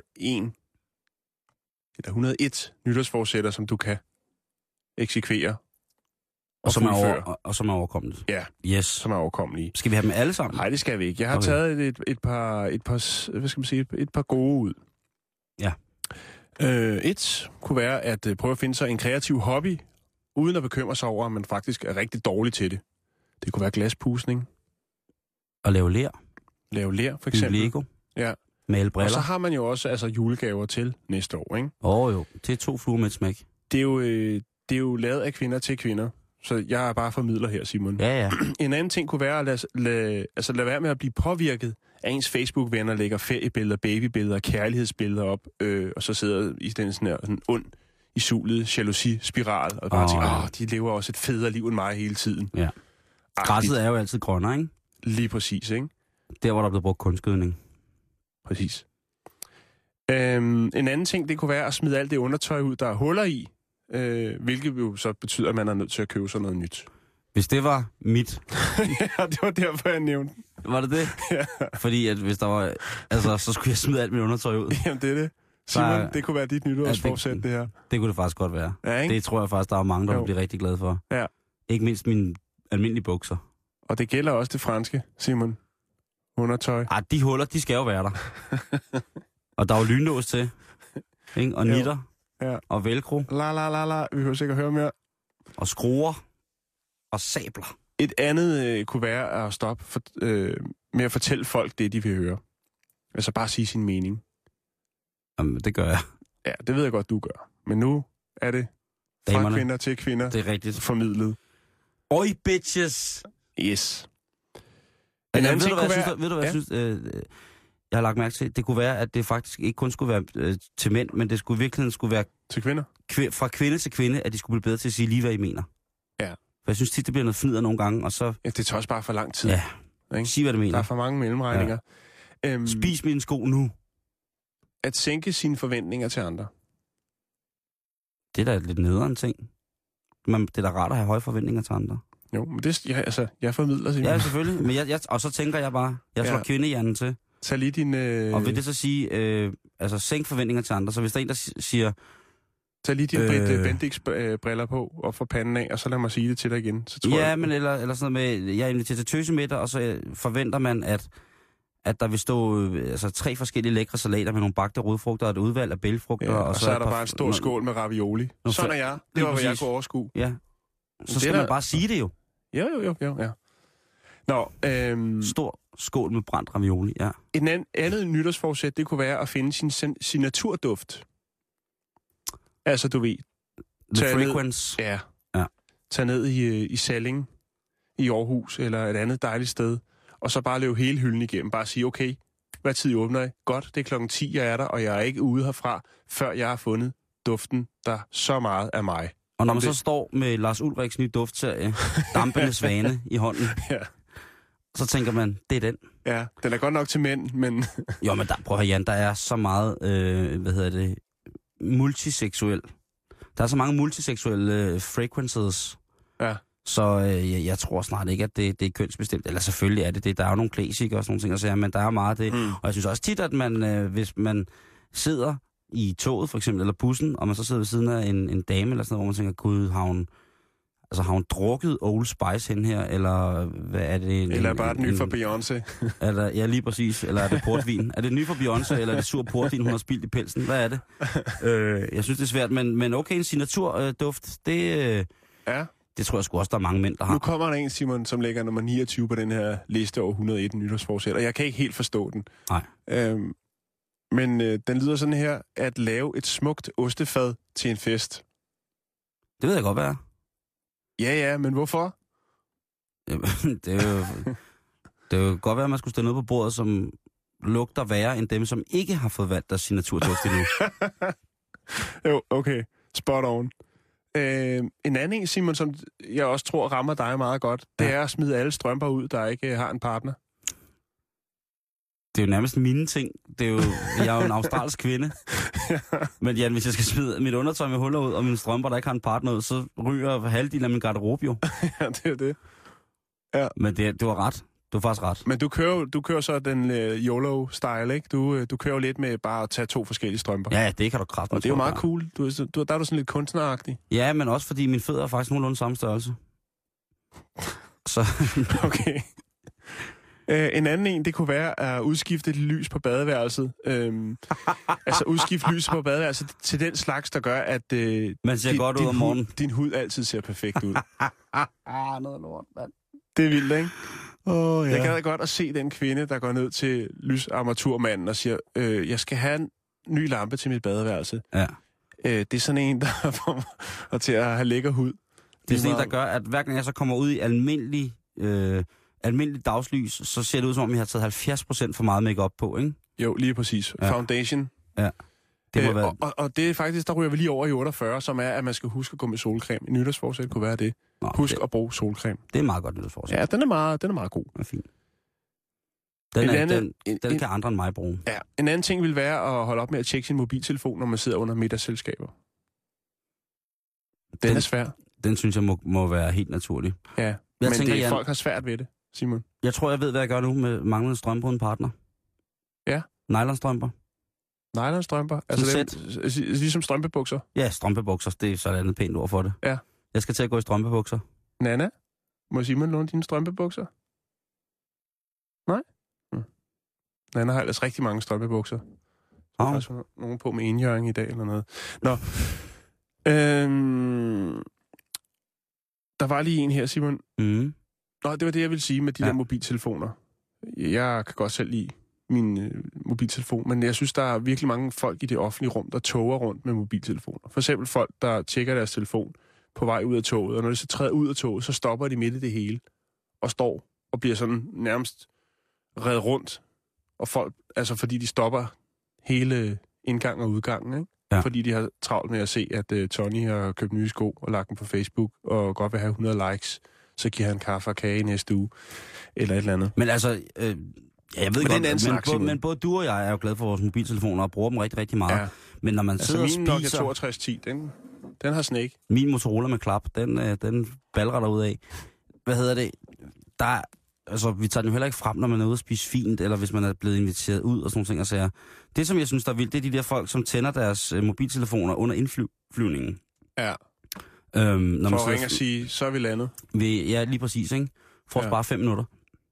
101 nytårsforsætter, som du kan eksekvere. Og som er overkommeligt. Ja, yes. Som er overkommelige. Skal vi have dem alle sammen? Nej, det skal vi ikke. Jeg har taget et par, hvad skal man sige, et par gode ud. Ja. Et kunne være at prøve at finde sig en kreativ hobby, uden at bekymre sig over, at man faktisk er rigtig dårlig til det. Det kunne være glaspusning. Og lave ler. Lave ler, for eksempel. Lego. Ja. Male briller. Og så har man jo også julegaver til næste år, ikke? Jo. Det er 2 fluer med et smæk. Det er jo lavet af kvinder til kvinder. Så jeg er bare formidler her, Simon. Ja. En anden ting kunne være at lade være med at blive påvirket af ens Facebook-venner, lægger feriebilleder, babybilleder, kærlighedsbilleder op, og så sidder i den sådan ond, isulet jalousi-spiral, og bare tænker, de lever også et federe liv end mig hele tiden. Ja. Græsset er jo altid grønnere, ikke? Lige præcis, ikke? Der, hvor der er blevet brugt kunstgødning. Præcis. En anden ting, det kunne være at smide alt det undertøj ud, der er huller i, hvilket jo så betyder, at man er nødt til at købe sådan noget nyt. Hvis det var mit... Ja, det var derfor, jeg nævnte. Var det det? Ja. Fordi at hvis der var... Altså, så skulle jeg smide alt mit undertøj ud. Jamen, det er det. Simon, det kunne være dit nytårsforsæt, det her. Det kunne det faktisk godt være. Ja, ikke? Det tror jeg faktisk, der er mange, der vil blive rigtig glade for. Ja. Ikke mindst mine almindelige bukser. Og det gælder også det franske, Simon. Undertøj. Ej, de huller, de skal jo være der. Og der er jo lynlås til. Ikke? Og nitter. Ja. Og velcro. La. Vi hører sikkert høre mere. Og skruer. Og sabler. Et andet kunne være at stoppe med at fortælle folk det, de vil høre. Altså bare sige sin mening. Jamen, det gør jeg. Ja, det ved jeg godt, du gør. Men nu er det fra damerne. Kvinder til kvinder. Det er rigtigt. Formidlet. Oj, bitches! Yes. Ved du, hvad jeg synes? Jeg har lagt mærke til, det kunne være, at det faktisk ikke kun skulle være til mænd, men det skulle i virkeligheden skulle være... Til kvinder? Fra kvinde til kvinde, at de skulle blive bedre til at sige lige, hvad I mener. Ja. For jeg synes tit, det bliver noget fnider nogle gange, og så... Ja, det tager også bare for lang tid. Ja, ikke? Sig, hvad det mener. Der er for mange mellemregninger. Ja. Spis mine sko nu. At sænke sine forventninger til andre. Det er da lidt nederen ting. Det er da rart at have høje forventninger til andre. Jo, men det, jeg formidler sig. Ja, selvfølgelig. Men og så tænker jeg bare, jeg slår kvindehjernen til. Tag lige din... Og vil det så sige, sænk forventninger til andre. Så hvis der er en, der siger... Tag lige dine Britt Bendix-briller på og få panden af, og så lad mig sige det til dig igen. Så tror jeg... men eller sådan noget med, jeg inviterer til tøsemiddag, og så forventer man, at der vil stå 3 forskellige lækre salater med nogle bagte rodfrugter og et udvalg af bælgfrugter. Ja, og så er der bare en stor skål med ravioli. Sådan er jeg. Det var, hvad jeg kunne overskue. Ja. Så skal man bare sige det jo. Jo, ja. Nå, stor skål med brændt ravioli, ja. Et andet nytårsforsæt, det kunne være at finde sin signaturduft. Altså, du ved... The fragrance. Ja. Tag ned i Salling, i Aarhus, eller et andet dejligt sted, og så bare løbe hele hylden igennem. Bare sige, okay, hvad tid åbner jeg? Godt, det er 10:00, jeg er der, og jeg er ikke ude herfra, før jeg har fundet duften, der så meget er mig. Og når man så står med Lars Ulriks nye duftserie, Dampende Svane i hånden, så tænker man, det er den. Ja, den er godt nok til mænd, men... Jo, men prøv at høre, Jan, der er så meget, multiseksuel. Der er så mange multiseksuelle fragrances. Ja. Så jeg tror snart ikke, at det er kønsbestemt. Eller selvfølgelig er det. Der er jo nogle klassikere og sådan nogle ting, men der er meget det. Og jeg synes også tit, at man, hvis man sidder i toget for eksempel, eller bussen, og man så sidder ved siden af en dame eller sådan noget, hvor man tænker, gud, har hun drukket Old Spice hen her, eller hvad er det? Eller bare den nye fra Beyoncé. Ja, lige præcis. Eller er det portvin? Er det ny fra Beyoncé, eller er det sur portvin, hun har spildt i pelsen? Hvad er det? Jeg synes, det er svært, men okay, en signaturduft, det tror jeg sgu også, der er mange mænd, der har. Nu kommer der en, Simon, som ligger nummer 29 på den her liste over 101 nytårsforsæt, og jeg kan ikke helt forstå den. Nej. Men den lyder sådan her, at lave et smukt ostefad til en fest. Det ved jeg godt, hvad er. Ja, men hvorfor? Det er jo godt være, at man skulle stå ned på bordet, som lugter værre end dem, som ikke har fået valgt deres signaturduft endnu. Jo, okay. Spot on. En anden en, Simon, som jeg også tror rammer dig meget godt, det er at smide alle strømper ud, der ikke har en partner. Det er jo nærmest mine ting. Jeg er jo en australsk kvinde. Men Jan, hvis jeg skal smide mit undertøj med huller ud, og mine strømper, der ikke har en partner ud, så ryger halvdelen af min garderobe jo. Ja, det er det. Ja. Men du har ret. Du har faktisk ret. Men du kører så den YOLO-style, ikke? Du kører lidt med bare at tage 2 forskellige strømper. Ja, det kan du kraftigt. Og det er jo meget cool. Der er du sådan lidt kunstneragtig. Ja, men også fordi mine fødder er faktisk nogenlunde samme størrelse. Så... Okay. En anden en, det kunne være at udskifte et lys på badeværelset. Altså udskifte lyset på badeværelset til den slags, der gør, at man ser godt ud om morgenen. Din hud altid ser perfekt ud. Noget lort, mand. Det er vildt, ikke? Ja. Jeg kan da godt at se den kvinde, der går ned til lysarmaturmanden og siger, jeg skal have en ny lampe til mit badeværelse. Ja. Det er sådan en, der får mig til at have lækker hud. Det er sådan en, der gør, at hver gang jeg så kommer ud i almindelig dagslys, så ser det ud, som om jeg har taget 70% for meget makeup på, ikke? Jo, lige præcis. Ja. Foundation. Ja. Det må være... og det er faktisk, der ryger vi lige over i 48, som er, at man skal huske at gå med solcreme. En nytårsforsæt kunne være det. Husk at bruge solcreme. Det er meget godt nytårsforsæt. Ja, den er meget god. Det er fint. Den kan andre end mig bruge. Ja, en anden ting vil være at holde op med at tjekke sin mobiltelefon, når man sidder under middagsselskaber. Den er svær. Den synes jeg må være helt naturlig. Ja, men tænker, folk har svært ved det, Simon. Jeg tror, jeg ved, hvad jeg gør nu med manglende strømper på en partner. Ja. Nylonstrømper. Nylonstrømper? Altså ligesom strømpebukser? Ja, strømpebukser. Det er så et andet pænt ord for det. Ja. Jeg skal til at gå i strømpebukser. Nana, må Simon låne dine strømpebukser? Nej? Nana har ellers rigtig mange strømpebukser. Der er faktisk nogen på med enhjørning i dag eller noget. Nå. Der var lige en her, Simon. Mm. Nå, det var det, jeg ville sige med de der mobiltelefoner. Jeg kan godt selv lide min mobiltelefon, men jeg synes, der er virkelig mange folk i det offentlige rum, der toger rundt med mobiltelefoner. For eksempel folk, der tjekker deres telefon på vej ud af toget, og når de så træder ud af toget, så stopper de midt i det hele, og står og bliver sådan nærmest reddet rundt. Og folk, altså fordi de stopper hele indgang og udgangen, ikke? Ja. Fordi de har travlt med at se, at Tony har købt nye sko og lagt dem på Facebook, og godt vil have 100 likes, så giver han kaffe og kage næste uge, eller et eller andet. Men altså, jeg ved godt, men både du og jeg er jo glade for vores mobiltelefoner og bruger dem rigtig, rigtig meget. Ja. Men når man sidder og spiser... min Nokia 6210, den har snake. Min Motorola med klap, den balrer derud af. Hvad hedder det? Altså, vi tager den jo heller ikke frem, når man er ude at spise fint, eller hvis man er blevet inviteret ud og sådan nogle ting og sager. Det, som jeg synes, der er vildt, det er de der folk, som tænder deres mobiltelefoner under indflyvningen. Ja. Når for at ringe og sige, så er vi landet. Ja, lige præcis, ikke? For at spare 5 minutter.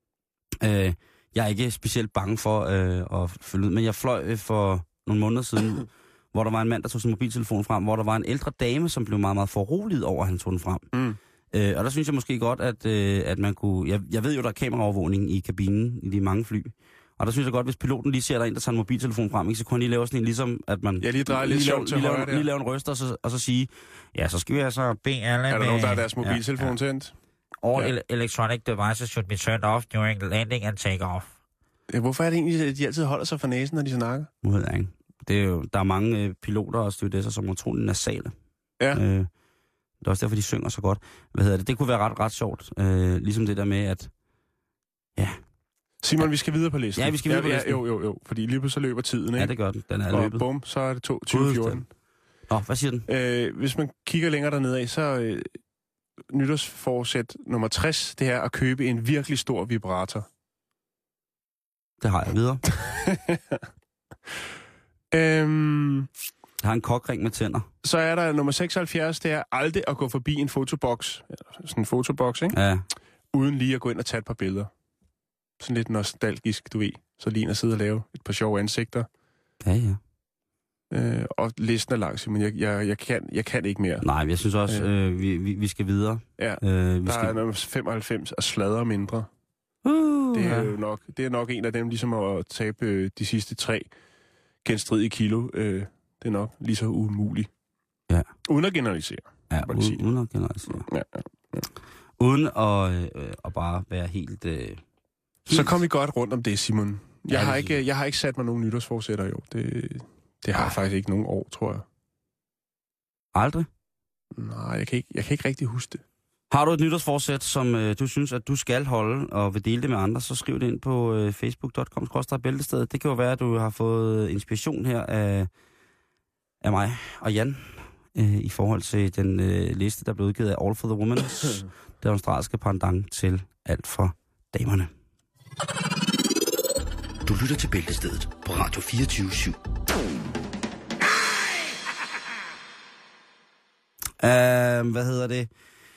Jeg er ikke specielt bange for at følge ud, men jeg fløj for nogle måneder siden, hvor der var en mand, der tog sin mobiltelefon frem, hvor der var en ældre dame, som blev meget, meget foruroliget over, at han tog den frem. Mm. Og der synes jeg måske godt, at man kunne... Jeg ved jo, der er kameraovervågning i kabinen i de mange fly. Og der synes jeg godt, hvis piloten lige ser der en, der tager en mobiltelefon frem, ikke, så kunne han lige lave sådan en, ligesom at man... Ja, lige dreje lidt sjovt til højre der. Lige lave en ryster, og så sige, ja, så skal vi altså bede alle... Er der nogen, der har deres mobiltelefon tændt? All electronic devices should be turned off during landing and take-off. Ja, hvorfor er det egentlig, at de altid holder sig for næsen, når de snakker? Nu ved jeg ikke. Det er jo, der er mange piloter og stewardesser, som er utrolig nasale. Ja. Det er også derfor, de synger så godt. Det kunne være ret sjovt. Ligesom det der med, at... Ja. Simon, vi skal videre på listen. Ja, vi skal videre på listen. Jo. Fordi lige pludselig løber tiden, ikke? Ja, det gør den. Den er løbet. Og bum, så er det 2014. Hvad siger den? Hvis man kigger længere dernede af, så nytårsforsæt nummer 60, det er at købe en virkelig stor vibrator. Det har jeg videre. Jeg har en kokring med tænder. Så er der nummer 76, det er aldrig at gå forbi en fotoboks. Sådan en fotoboks, ikke? Ja. Uden lige at gå ind og tage et par billeder. Sådan lidt nostalgisk, du ved. Så lige at sidde og lave et par sjove ansigter. Ja. Og listen er lang, men jeg kan ikke mere. Nej, jeg synes også, vi skal videre. Ja, der er nummer 95 og sladre mindre. Det er nok en af dem, ligesom at tabe de sidste 3 genstridige kilo. Det er nok lige så umuligt. Ja. Uden at generalisere. Ja, uden at generalisere. Ja. Uden at bare være helt... Så kom vi godt rundt om det, Simon. Jeg har ikke sat mig nogen nytårsforsætter i år. Det har jeg faktisk ikke nogen år, tror jeg. Aldrig? Nej, jeg kan ikke rigtig huske det. Har du et nytårsforsæt, som du synes, at du skal holde og vil dele det med andre, så skriv det ind på facebook.com/bæltestedet. Det kan jo være, at du har fået inspiration her af mig og Jan i forhold til den liste, der blev udgivet af All for the Women, det australske pendant til Alt for damerne. Du lytter til Bæltestedet på Radio 24/7. Hvad hedder det?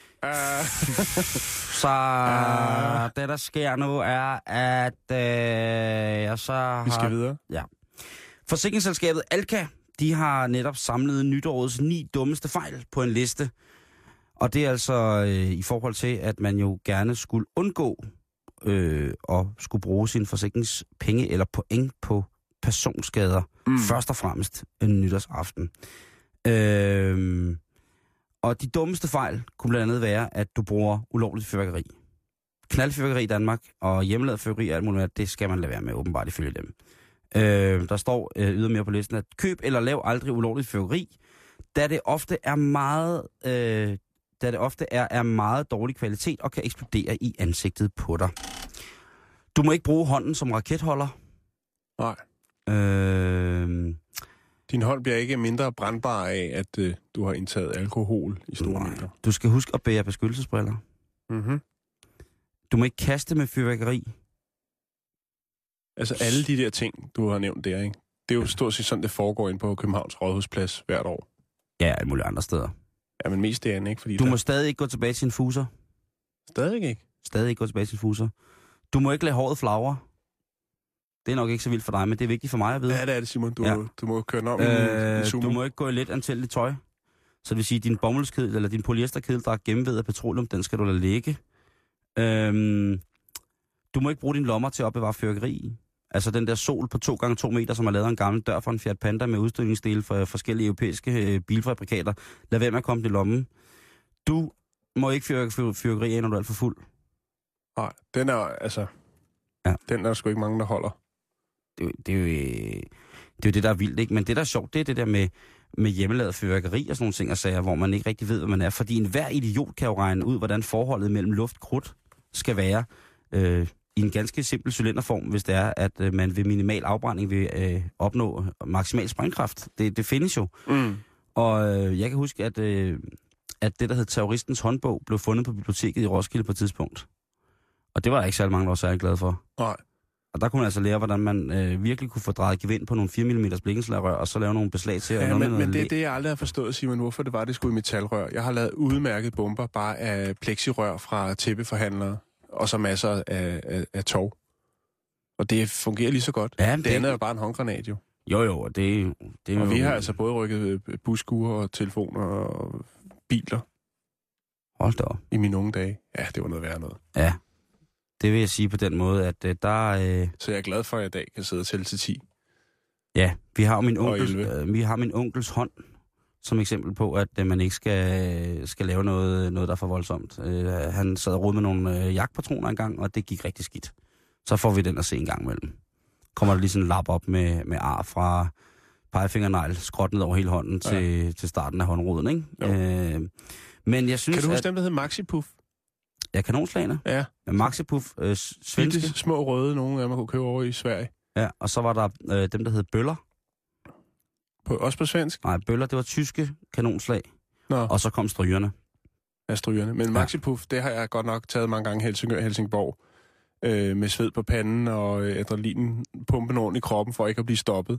Så det, der sker nu, er, at jeg så har... Vi skal videre. Ja. Forsikringsselskabet Alka, de har netop samlet nytårets 9 dummeste fejl på en liste. Og det er altså i forhold til, at man jo gerne skulle undgå at skulle bruge sine forsikringspenge eller point på personskader. Først og fremmest en nytårsaften. Og de dummeste fejl kunne blandt andet være, at du bruger ulovligt fyrværkeri. Knaldfyrværkeri i Danmark og hjemmelavet fyrværkeri og alt muligt, det skal man lade være med, åbenbart ifølge dem. Der står ydermere på listen, at køb eller lav aldrig ulovligt fyrværkeri, da det ofte er meget dårlig kvalitet og kan eksplodere i ansigtet på dig. Du må ikke bruge hånden som raketholder. Nej. Din hånd bliver ikke mindre brandbar af, at du har indtaget alkohol i store mængder. Du skal huske at bære beskyttelsesbriller. Mhm. Du må ikke kaste med fyrværkeri. Altså alle de der ting, du har nævnt der, ikke? Det er jo stort set sådan, det foregår ind på Københavns Rådhusplads hvert år. Ja, alle mulige andre steder. Ja, men mest det andet, ikke? Fordi Du må stadig ikke gå tilbage til en fuser. Stadig ikke? Stadig ikke gå tilbage til en fuser. Du må ikke lade håret flagre. Det er nok ikke så vildt for dig, men det er vigtigt for mig at vide. Ja, det er det, Simon. Du må køre den om i sumo. Du må ikke gå i let antændeligt tøj. Så det vil sige, at din bomuldskedel eller din polyesterkedeldragt gennemved af petroleum, den skal du lade ligge. Du må ikke bruge dine lommer til at opbevare fyrværkeri i. Altså den der sol på 2x2 meter, som er lavet af en gammel dør fra en Fiat Panda med udstykningsdele fra forskellige europæiske bilfabrikater. Lad være med at komme i lommen. Du må ikke fyrværkeri af, når du er alt for fuld. Nej, den er altså... Ja. Den er der sgu ikke mange, der holder. Det er jo det, der er vildt, ikke? Men det, der er sjovt, det er det der med hjemmelavet fyrværkeri og sådan nogle ting og sager, hvor man ikke rigtig ved, hvad man er. Fordi enhver idiot kan jo regne ud, hvordan forholdet mellem luft og krudt skal være i en ganske simpel cylinderform, hvis det er, at man ved minimal afbrænding vil opnå maksimal sprængkraft. Det findes jo. Mm. Og jeg kan huske, at det, der hed Terroristens håndbog, blev fundet på biblioteket i Roskilde på et tidspunkt. Og det var der ikke særlig mange, der var særlig glade for. Nej. Og der kunne man altså lære, hvordan man virkelig kunne få drejet gevind på nogle 4 mm blikkenslagrør, og så lave nogle beslag til. Ja, men det er det, jeg aldrig har forstået, Simon, hvorfor det var, det skulle i metalrør. Jeg har lavet udmærket bomber bare af plexirør fra tæppeforhandlere, og så masser af tov. Og det fungerer lige så godt. Ja, det andet er jo bare en håndgranat, jo. Jo, det er og jo... vi har altså både rykket buskuer og telefoner og biler. Hold da op. I mine unge dage. Ja, det var noget værre noget. Ja. Det vil jeg sige på den måde, at der... Så jeg er glad for, at jeg i dag kan sidde og tælle til 10. Ja, vi har min onkels hånd som eksempel på, at man ikke skal lave noget, der er for voldsomt. Han sad og rode med nogle jagtpatroner engang, og det gik rigtig skidt. Så får vi den at se en gang imellem. Kommer der lige sådan en lap op med ar fra pegefingernegl, skråt ned over hele hånden til starten af håndroden, ikke? Men jeg synes, kan du huske dem, der hed Maxi-Puff? Ja, kanonslagene. Ja. Maxi-Puff, svenske. Små røde, nogle af man kunne købe over i Sverige. Ja, og så var der dem, der hed bøller. Også på svensk? Nej, bøller, det var tyske kanonslag. Nå. Og så kom strygerne. Ja, strygerne. Men Maxi-Puff, det har jeg godt nok taget mange gange Helsingborg. Med sved på panden og adrenalin pumpen ordentligt i kroppen, for ikke at blive stoppet.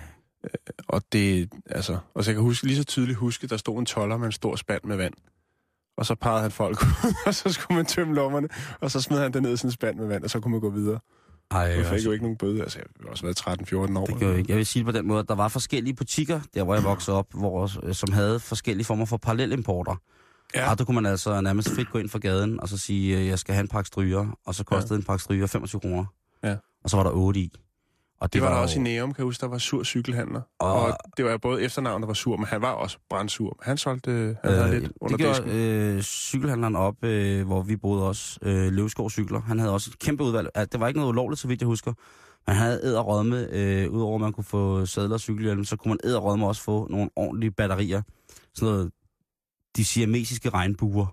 Og det, altså... Og så jeg kan lige så tydeligt huske, der stod en toller med en stor spand med vand. Og så pegede han folk ud, og så skulle man tømme lommerne, og så smed han det ned i sådan en spand med vand, og så kunne man gå videre. Jeg fik jo ikke nogen bøde, altså jeg har også været 13-14 år. Det gjorde jeg ikke. Jeg vil sige på den måde, at der var forskellige butikker, der hvor jeg voksede op, som havde forskellige former for parallelimporter. Ja. Og der kunne man altså nærmest frit gå ind for gaden, og så sige, jeg skal have en pakke stryger, og så kostede en pakke stryger 25 kroner. Ja. Og så var der 8 i. Og det var der også i Neum, kan jeg huske, der var sur cykelhandler. Og det var både efternavn, der var sur, men han var også brandsur. Han solgte havde lidt under disken. Det gjorde cykelhandleren op, hvor vi boede også, Løvskov Cykler. Han havde også et kæmpe udvalg. Det var ikke noget ulovligt, så vidt jeg husker. Men han havde edderrødme, udover at man kunne få sadler og cykelhjelm, så kunne man edderrødme også få nogle ordentlige batterier. Sådan noget, de siamesiske regnbuer.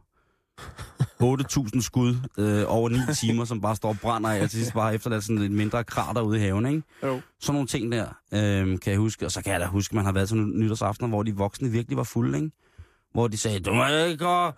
8.000 skud over 9 timer, som bare står og brænder af, og til sidst bare efterladt sådan et mindre krater ude i haven, ikke? Jo. Sådan nogle ting der, kan jeg huske. Og så kan jeg da huske, at man har været til nytårsaftener, hvor de voksne virkelig var fulde, ikke? Hvor de sagde, du må ikke gå...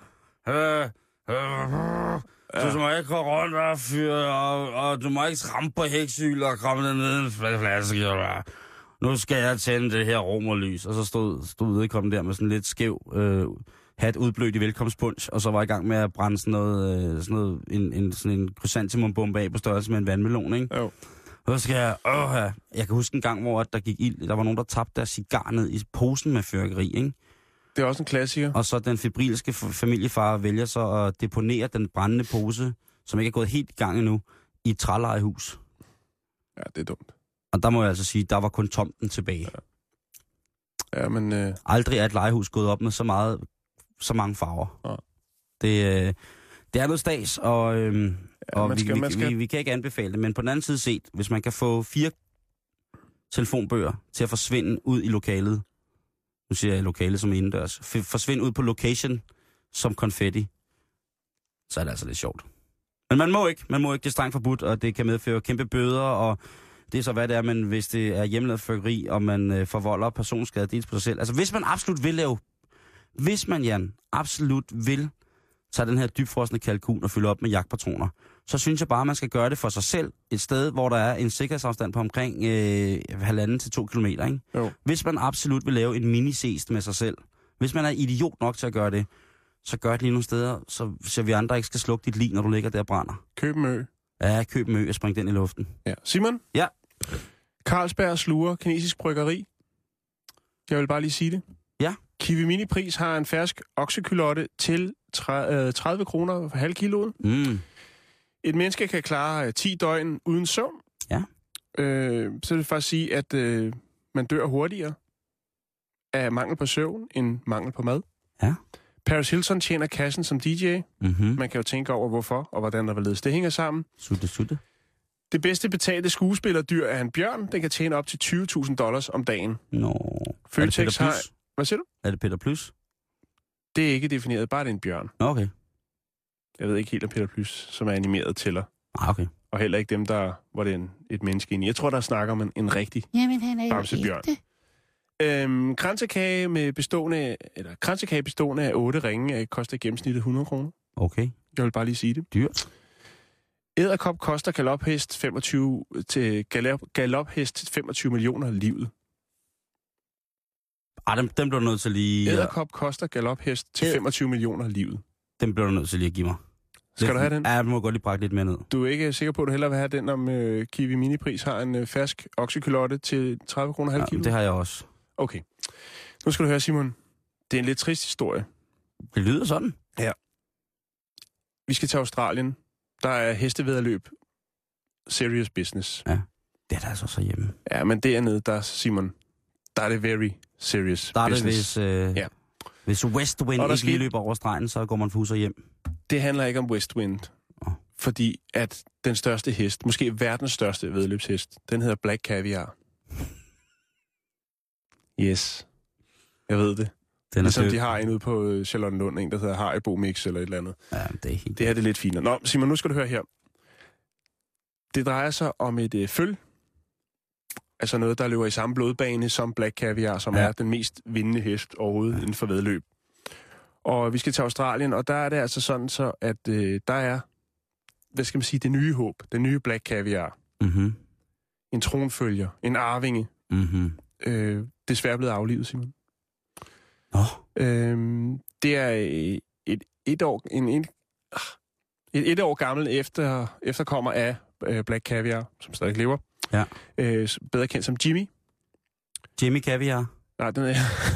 Du må ikke gå rundt og fyre, og du må ikke trampe på hæksyl og komme der ned i en flaske. Nu skal jeg tænde det her romerlys. Og så stod vedkommende der med sådan lidt skæv... hat udblødt i velkomstpunch, og så var jeg i gang med at brænde sådan en krysantemumbombe af på størrelse med en vandmelon, ikke? Jo. Og så skal jeg kan huske en gang, hvor der gik ild, der var nogen, der tabte deres cigar ned i posen med fyrværkeri, ikke? Det er også en klassiker. Og så den febrilske familiefar vælger så at deponere den brændende pose, som ikke er gået helt i gang endnu, i et trælejehus. Ja, det er dumt. Og der må jeg altså sige, der var kun tomten tilbage. Ja, men... Aldrig er et lejehus gået op med så mange farver. Ja. Det er noget stas, og vi kan ikke anbefale det, men på den anden side set, hvis man kan få 4 telefonbøger til at forsvinde ud i lokalet, nu siger jeg lokalet som indendørs, forsvinde ud på location som konfetti, så er det altså lidt sjovt. Men man må ikke. Det er strengt forbudt, og det kan medføre kæmpe bøder, og det er så, hvad det er, men hvis det er hjemmelavet fyrværkeri, og man forvolder personskade dels på sig selv. Altså, hvis man absolut vil lave... Hvis man, Jan, absolut vil tage den her dybfrosne kalkun og fylde op med jagtpatroner, så synes jeg bare, at man skal gøre det for sig selv. Et sted, hvor der er en sikkerhedsafstand på omkring 1,5 til 2 kilometer, ikke? Jo. Hvis man absolut vil lave en mini-sest med sig selv, hvis man er idiot nok til at gøre det, så gør det lige nogle steder, så vi andre ikke skal slukke dit lig, når du ligger der og brænder. Køb en ø. Ja, køb en ø og spring den i luften. Ja. Simon? Ja? Carlsberg sluger kinesisk bryggeri. Jeg vil bare lige sige det. Ja? Kiwi Minipris har en fersk oksekylotte til 30 kroner for halv kiloet. Et menneske kan klare 10 døgn uden søvn. Ja. Så vil det faktisk sige, at man dør hurtigere af mangel på søvn end mangel på mad. Ja. Paris Hilton tjener kassen som DJ. Man kan jo tænke over, hvorfor og hvordan der hvorledes det hænger sammen. Sutte. Det bedste betalte skuespillerdyr er en bjørn. Den kan tjene op til $20,000 om dagen. Nå. Føtex har... Hvad siger du? Er det Peter Plys? Det er ikke defineret, bare det er en bjørn. Okay. Jeg ved ikke helt, om Peter Plys, som er animeret, tæller. Okay. Og heller ikke dem, hvor det er et menneske inde i. Jeg tror, der snakker om en rigtig bamsebjørn. Kransekage bestående af 8 ringe koster i gennemsnittet 100 kroner. Okay. Jeg vil bare lige sige det. Dyrt. Edderkop koster galophest 25 millioner livet. Dem bliver du nødt til lige... Edderkop koster galophest til 25 millioner livet. Dem bliver du nødt til lige at give mig. Skal du have den? Ja, jeg må godt lige brække lidt mere ned. Du er ikke sikker på, at du hellere vil have den, om Kiwi Minipris har en fersk oksekylotte til 30 kroner halv kilo? Det har jeg også. Okay. Nu skal du høre, Simon. Det er en lidt trist historie. Det lyder sådan. Ja. Vi skal til Australien. Der er hestevæddeløb. Serious business. Ja, det er der altså så hjemme. Ja, men dernede, der, Simon, der er det very serious der er business. Det, hvis West Wind ikke lige løber over stregen, så går man fuser hjem. Det handler ikke om West Wind. Fordi at den største hest, måske verdens største væddeløbshest, den hedder Black Caviar. Yes. Jeg ved det. Ligesom de har en ude på Charlottenlund, en der hedder Haribo Mix eller et eller andet. Ja, det er helt... Det her det er lidt finere. Nå, Simon, nu skal du høre her. Det drejer sig om et føl. Altså noget, der løber i samme blodbane som Black Caviar, som er den mest vindende hest overhovedet inden for væddeløb. Og vi skal til Australien, og der er det altså sådan så, at der er, hvad skal man sige, det nye håb. Den nye Black Caviar. Mm-hmm. En tronfølger. En arvinge. Mm-hmm. Desværre blevet aflivet, Simon. Det er et år gammel efterkommer af Black Caviar, som stadig lever. Ja. Bedre kendt som Jimmy. Jimmy Caviar? Nej, den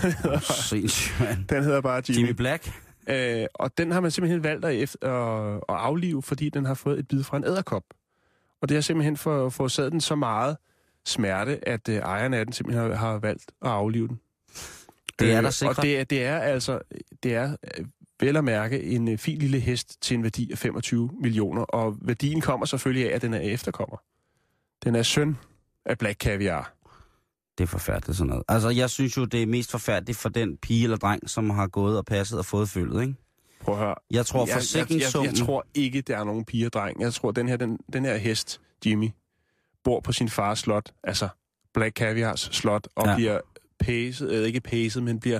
hedder bare Jimmy. Jimmy Black? Og den har man simpelthen valgt at aflive, fordi den har fået et bid fra en edderkop. Og det har simpelthen forårsaget den så meget smerte, at ejeren af den simpelthen har valgt at aflive den. Det er der sikkert. Og det er vel at mærke en fin lille hest til en værdi af 25 millioner, og værdien kommer selvfølgelig af, at den er efterkommer. Den er søn af Black Caviar. Det er forfærdeligt sådan noget. Altså, jeg synes jo, det er mest forfærdeligt for den pige eller dreng, som har gået og passet og fået følget, ikke? Prøv at høre. Jeg tror forsikringssummen... Jeg tror ikke, der er nogen pige og dreng. Jeg tror, den her hest, Jimmy, bor på sin fars slot, altså Black Caviars slot, og bliver pæset, ikke pæset, men bliver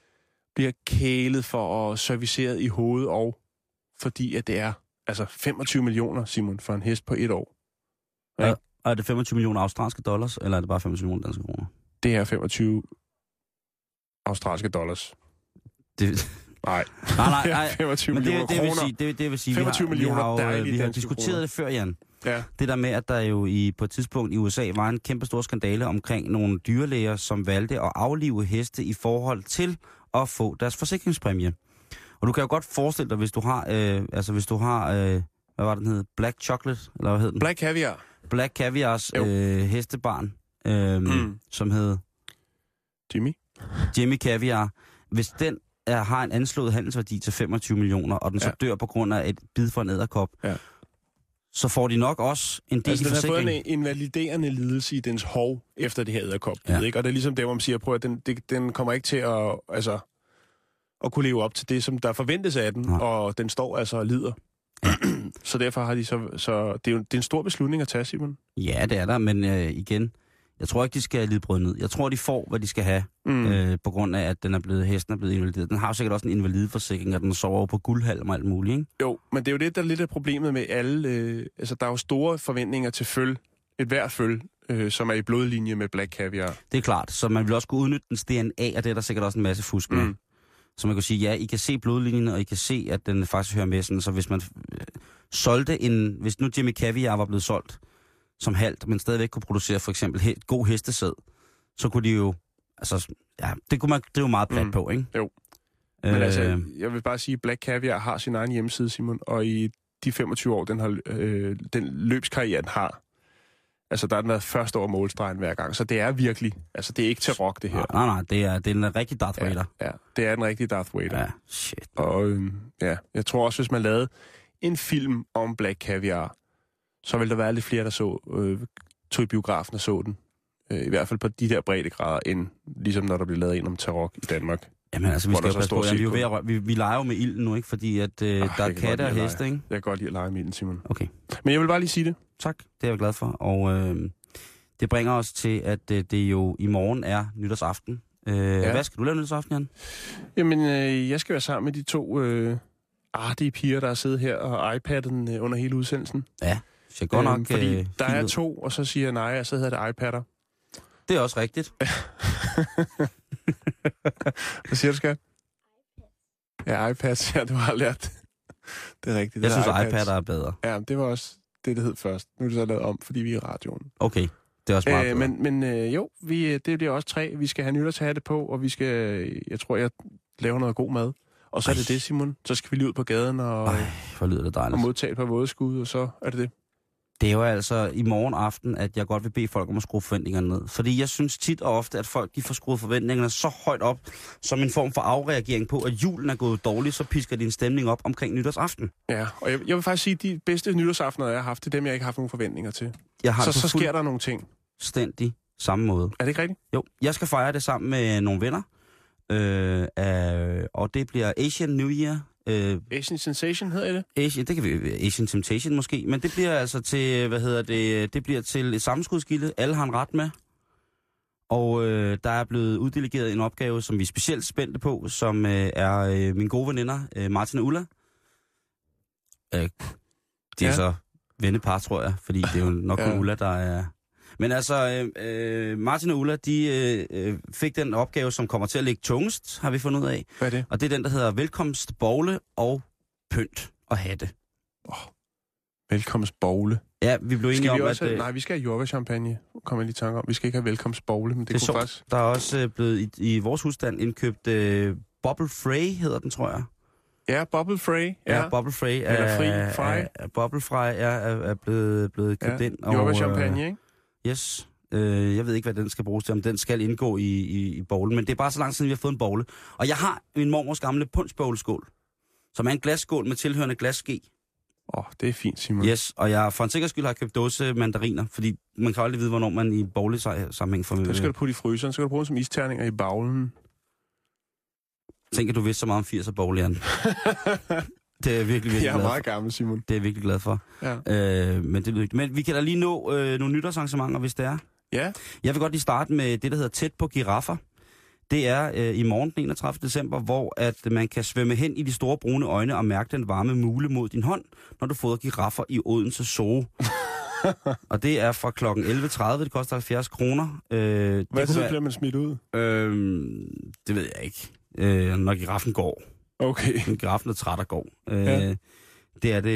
kælet for at serviceret i hovedet, og fordi at det er altså 25 millioner, Simon, for en hest på 1 år. Ja. Er det 25 millioner australske dollars, eller er det bare 25 millioner danske kroner? Det er 25 australske dollars. Nej. 25 millioner kroner. Det vil sige, 25 millioner vi har diskuteret det før, Jan. Ja. Det der med, at der jo på et tidspunkt i USA var en kæmpe stor skandale omkring nogle dyrlæger, som valgte at aflive heste i forhold til at få deres forsikringspræmie. Og du kan jo godt forestille dig, hvis du har, hvad var den hed? Black Chocolate, eller hvad hed den? Black Caviar. Black Caviars hestebarn, som hed... Jimmy Caviar. Hvis den har en anslået handelsværdi til 25 millioner, og den så dør på grund af et bid fra en edderkop, så får de nok også en del forsikring. Den har fået en invaliderende lidelse i dens hov efter det her edderkop. Ikke? Og det er ligesom det, hvor man siger, prøv at den kommer ikke til at kunne leve op til det, som der forventes af den, og den står altså og lider. Så derfor har de så det er en stor beslutning at tage, Simon. Ja, det er der, men igen, jeg tror ikke, de skal lide brød ned. Jeg tror, de får, hvad de skal have, på grund af, at hesten er blevet invalideret. Den har jo sikkert også en invalideforsikring, og den sover på guldhalm og alt muligt, ikke? Jo, men det er jo det, der er lidt af problemet med alle... altså, der er jo store forventninger til et hvert føl, som er i blodlinje med Black Caviar. Det er klart, så man vil også kunne udnytte dens DNA, og det er der sikkert også en masse fusk med. Så man kan sige, ja, I kan se blodlinjen, og I kan se, at den faktisk hører med sådan. Så hvis man hvis nu Jimmy Caviar var blevet solgt som halvt, men stadigvæk kunne producere for eksempel god hestesæd, så kunne de jo, altså, ja, det kunne man drive meget plat på, ikke? Jo. Men altså, jeg vil bare sige, at Black Caviar har sin egen hjemmeside, Simon, og i de 25 år, den løbskarriere, den har, altså, der har den været første over målstregen hver gang, så det er virkelig, altså, det er ikke til rock, det her. Nej, det er en rigtig Darth Vader. Ja, det er en rigtig Darth Vader. Ja, shit. Og jeg tror også, hvis man lavede en film om Black Caviar, så ville der være lidt flere, der tog i biografen og så den. I hvert fald på de der breddegrader, end ligesom når der bliver lavet en om Tarok i Danmark. Jamen altså, vi skal passe på. Vi leger jo med ilden nu, ikke? Fordi at, der er katte og heste, ikke? Jeg kan godt lide at lege med ilden, Simon. Okay. Men jeg vil bare lige sige det. Tak, det er jeg glad for. Og det bringer os til, at det jo i morgen er nytårsaften. Hvad skal du lave nytårsaften, Jan? Jamen, jeg skal være sammen med de to artige piger, der har siddet her og iPad'en under hele udsendelsen. Ja, så godt nok... fordi der er to, og så siger jeg nej, og så hedder det iPad'er. Det er også rigtigt. Hvad siger du, skat? Ja, iPads, ja, du har lært det. Det er rigtigt. Jeg synes, iPad'er er bedre. Ja, det var også det hed først. Nu er det så lavet om, fordi vi er i radioen. Okay, det er også meget bedre. Men jo, det bliver også 3. Vi skal have nytårshatte på, og vi skal... Jeg tror, jeg laver noget god mad. Og så er det, Simon. Så skal vi lige ud på gaden og modtage et par vådeskud, og så er det det. Det er jo altså i morgen aften, at jeg godt vil bede folk om at skrue forventningerne ned. Fordi jeg synes tit og ofte, at folk de får skruet forventningerne så højt op, som en form for afreagering på, at julen er gået dårligt, så pisker de en stemning op omkring nytårsaften. Ja, og jeg vil faktisk sige, at de bedste nytårsaftener, jeg har haft, det er dem, jeg ikke har haft nogen forventninger til. Så sker der nogle ting. Stændig samme måde. Er det ikke rigtigt? Jo, jeg skal fejre det sammen med nogle venner. Og det bliver Asian New Year. Asian Sensation hedder det? Det kan vi Asian Temptation måske, men det bliver altså til, det bliver til et sammenskudskilde. Alle har en ret med. Og der er blevet uddelegeret en opgave, som vi er specielt spændte på, som er mine gode veninder, Martin og Ulla. De er så vennepar, tror jeg, fordi det er jo nok kun Ulla, der er... Men altså, Martin og Ulla, de fik den opgave, som kommer til at ligge tungest, har vi fundet ud af. Hvad er det? Og det er den, der hedder velkomst, bogle og pynt og hatte. Velkomst, bogle. Ja, vi blev enige om, at... Nej, vi skal have jordbærchampagne, kommer jeg lige i tanke om. Vi skal ikke have velkomst, bogle, men det kunne faktisk... Der er også blevet i vores husstand indkøbt Bubble Fray, hedder den, tror jeg. Ja, Bubble Fray. Ja, Bubble Fray. Eller Fry. Bubble Fry er blevet købt ind. Jordbærchampagne, ikke? Yes. Jeg ved ikke, hvad den skal bruges til, om den skal indgå i bowlen, men det er bare så lang tid siden, vi har fået en bowle. Og jeg har min mormors gamle punchbowlskål, som er en glasskål med tilhørende glasske. Det er fint, Simon. Yes, og jeg for en sikkerheds skyld har købt dåse mandariner, fordi man kan aldrig vide, hvornår man i bowle-sammenhæng får med. Det skal du putte i fryseren, så skal du bruge dem som isterninger i baglen. Tænker du vidste så meget om 80'er bowl, Jan. Det er jeg virkelig glad for. Jeg er meget gammel, Simon. Det er jeg virkelig glad for. Ja. Men vi kan da lige nå nogle nytårsarrangementer, hvis det er. Ja. Jeg vil godt lige starte med det, der hedder Tæt på giraffer. Det er i morgen den 31. december, hvor at man kan svømme hen i de store brune øjne og mærke den varme mule mod din hånd, når du fodrer giraffer i Odense Zoo. Og det er fra kl. 11.30. Det koster 70 kroner. Hvad tid bliver man smidt ud? Det ved jeg ikke. Når giraffen går. Okay. Giraffen er træt og går. Det er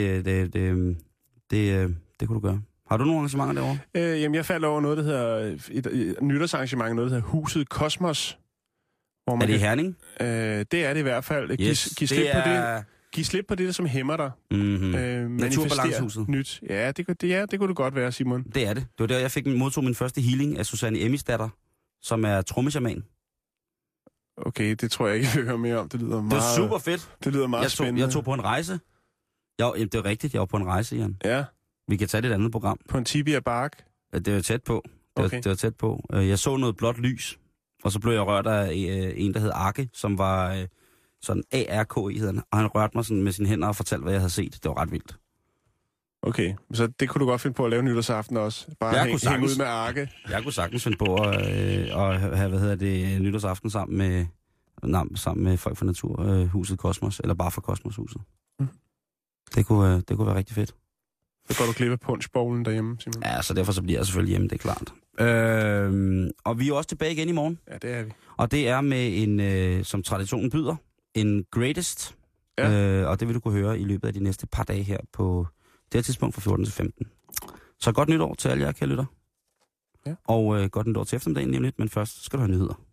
det kunne du gøre. Har du nogle arrangementer derovre? Jamen, jeg faldt over noget, der hedder et nytårsarrangement, noget, der hedder Huset Kosmos. Hvor man er det i Herning? Det er det i hvert fald. Giv slip på det, som hæmmer dig. Naturbalancehuset. Nyt. Ja, det kunne det godt være, Simon. Det er det. Det var der, jeg modtog min første healing af Susanne Emmisdatter, som er trommeshaman. Okay, det tror jeg ikke, jeg vil høre mere om. Det lyder meget... Det er super fedt. Det lyder meget spændende. Jeg tog på en rejse. Det er rigtigt, jeg var på en rejse, Jan. Ja. Vi kan tage det et andet program. På en tibia bark? Det var tæt på. Det var tæt på. Jeg så noget blåt lys, og så blev jeg rørt af en, der hed Arke, som var sådan ARKI hedder han. Og han rørte mig sådan med sine hænder og fortalte, hvad jeg havde set. Det var ret vildt. Okay, så det kunne du godt finde på at lave nytårsaften også? Bare hænge ud med arke? Jeg kunne sagtens finde på at have, nytårsaften sammen med folk fra Naturhuset Kosmos, eller bare fra Kosmoshuset. Mm. Det kunne være rigtig fedt. Så går du klippe punchbowlen derhjemme, Simon? Ja, så derfor så bliver jeg selvfølgelig hjemme, det er klart. Og vi er også tilbage igen i morgen. Ja, det er vi. Og det er med en, som traditionen byder, en greatest. Ja. Og det vil du kunne høre i løbet af de næste par dage her på det her tidspunkt fra 14 til 15. Så godt nytår til alle jer, kære lytter. Ja. Og godt nytår til eftermiddagen lige om lidt, men først skal du have nyheder.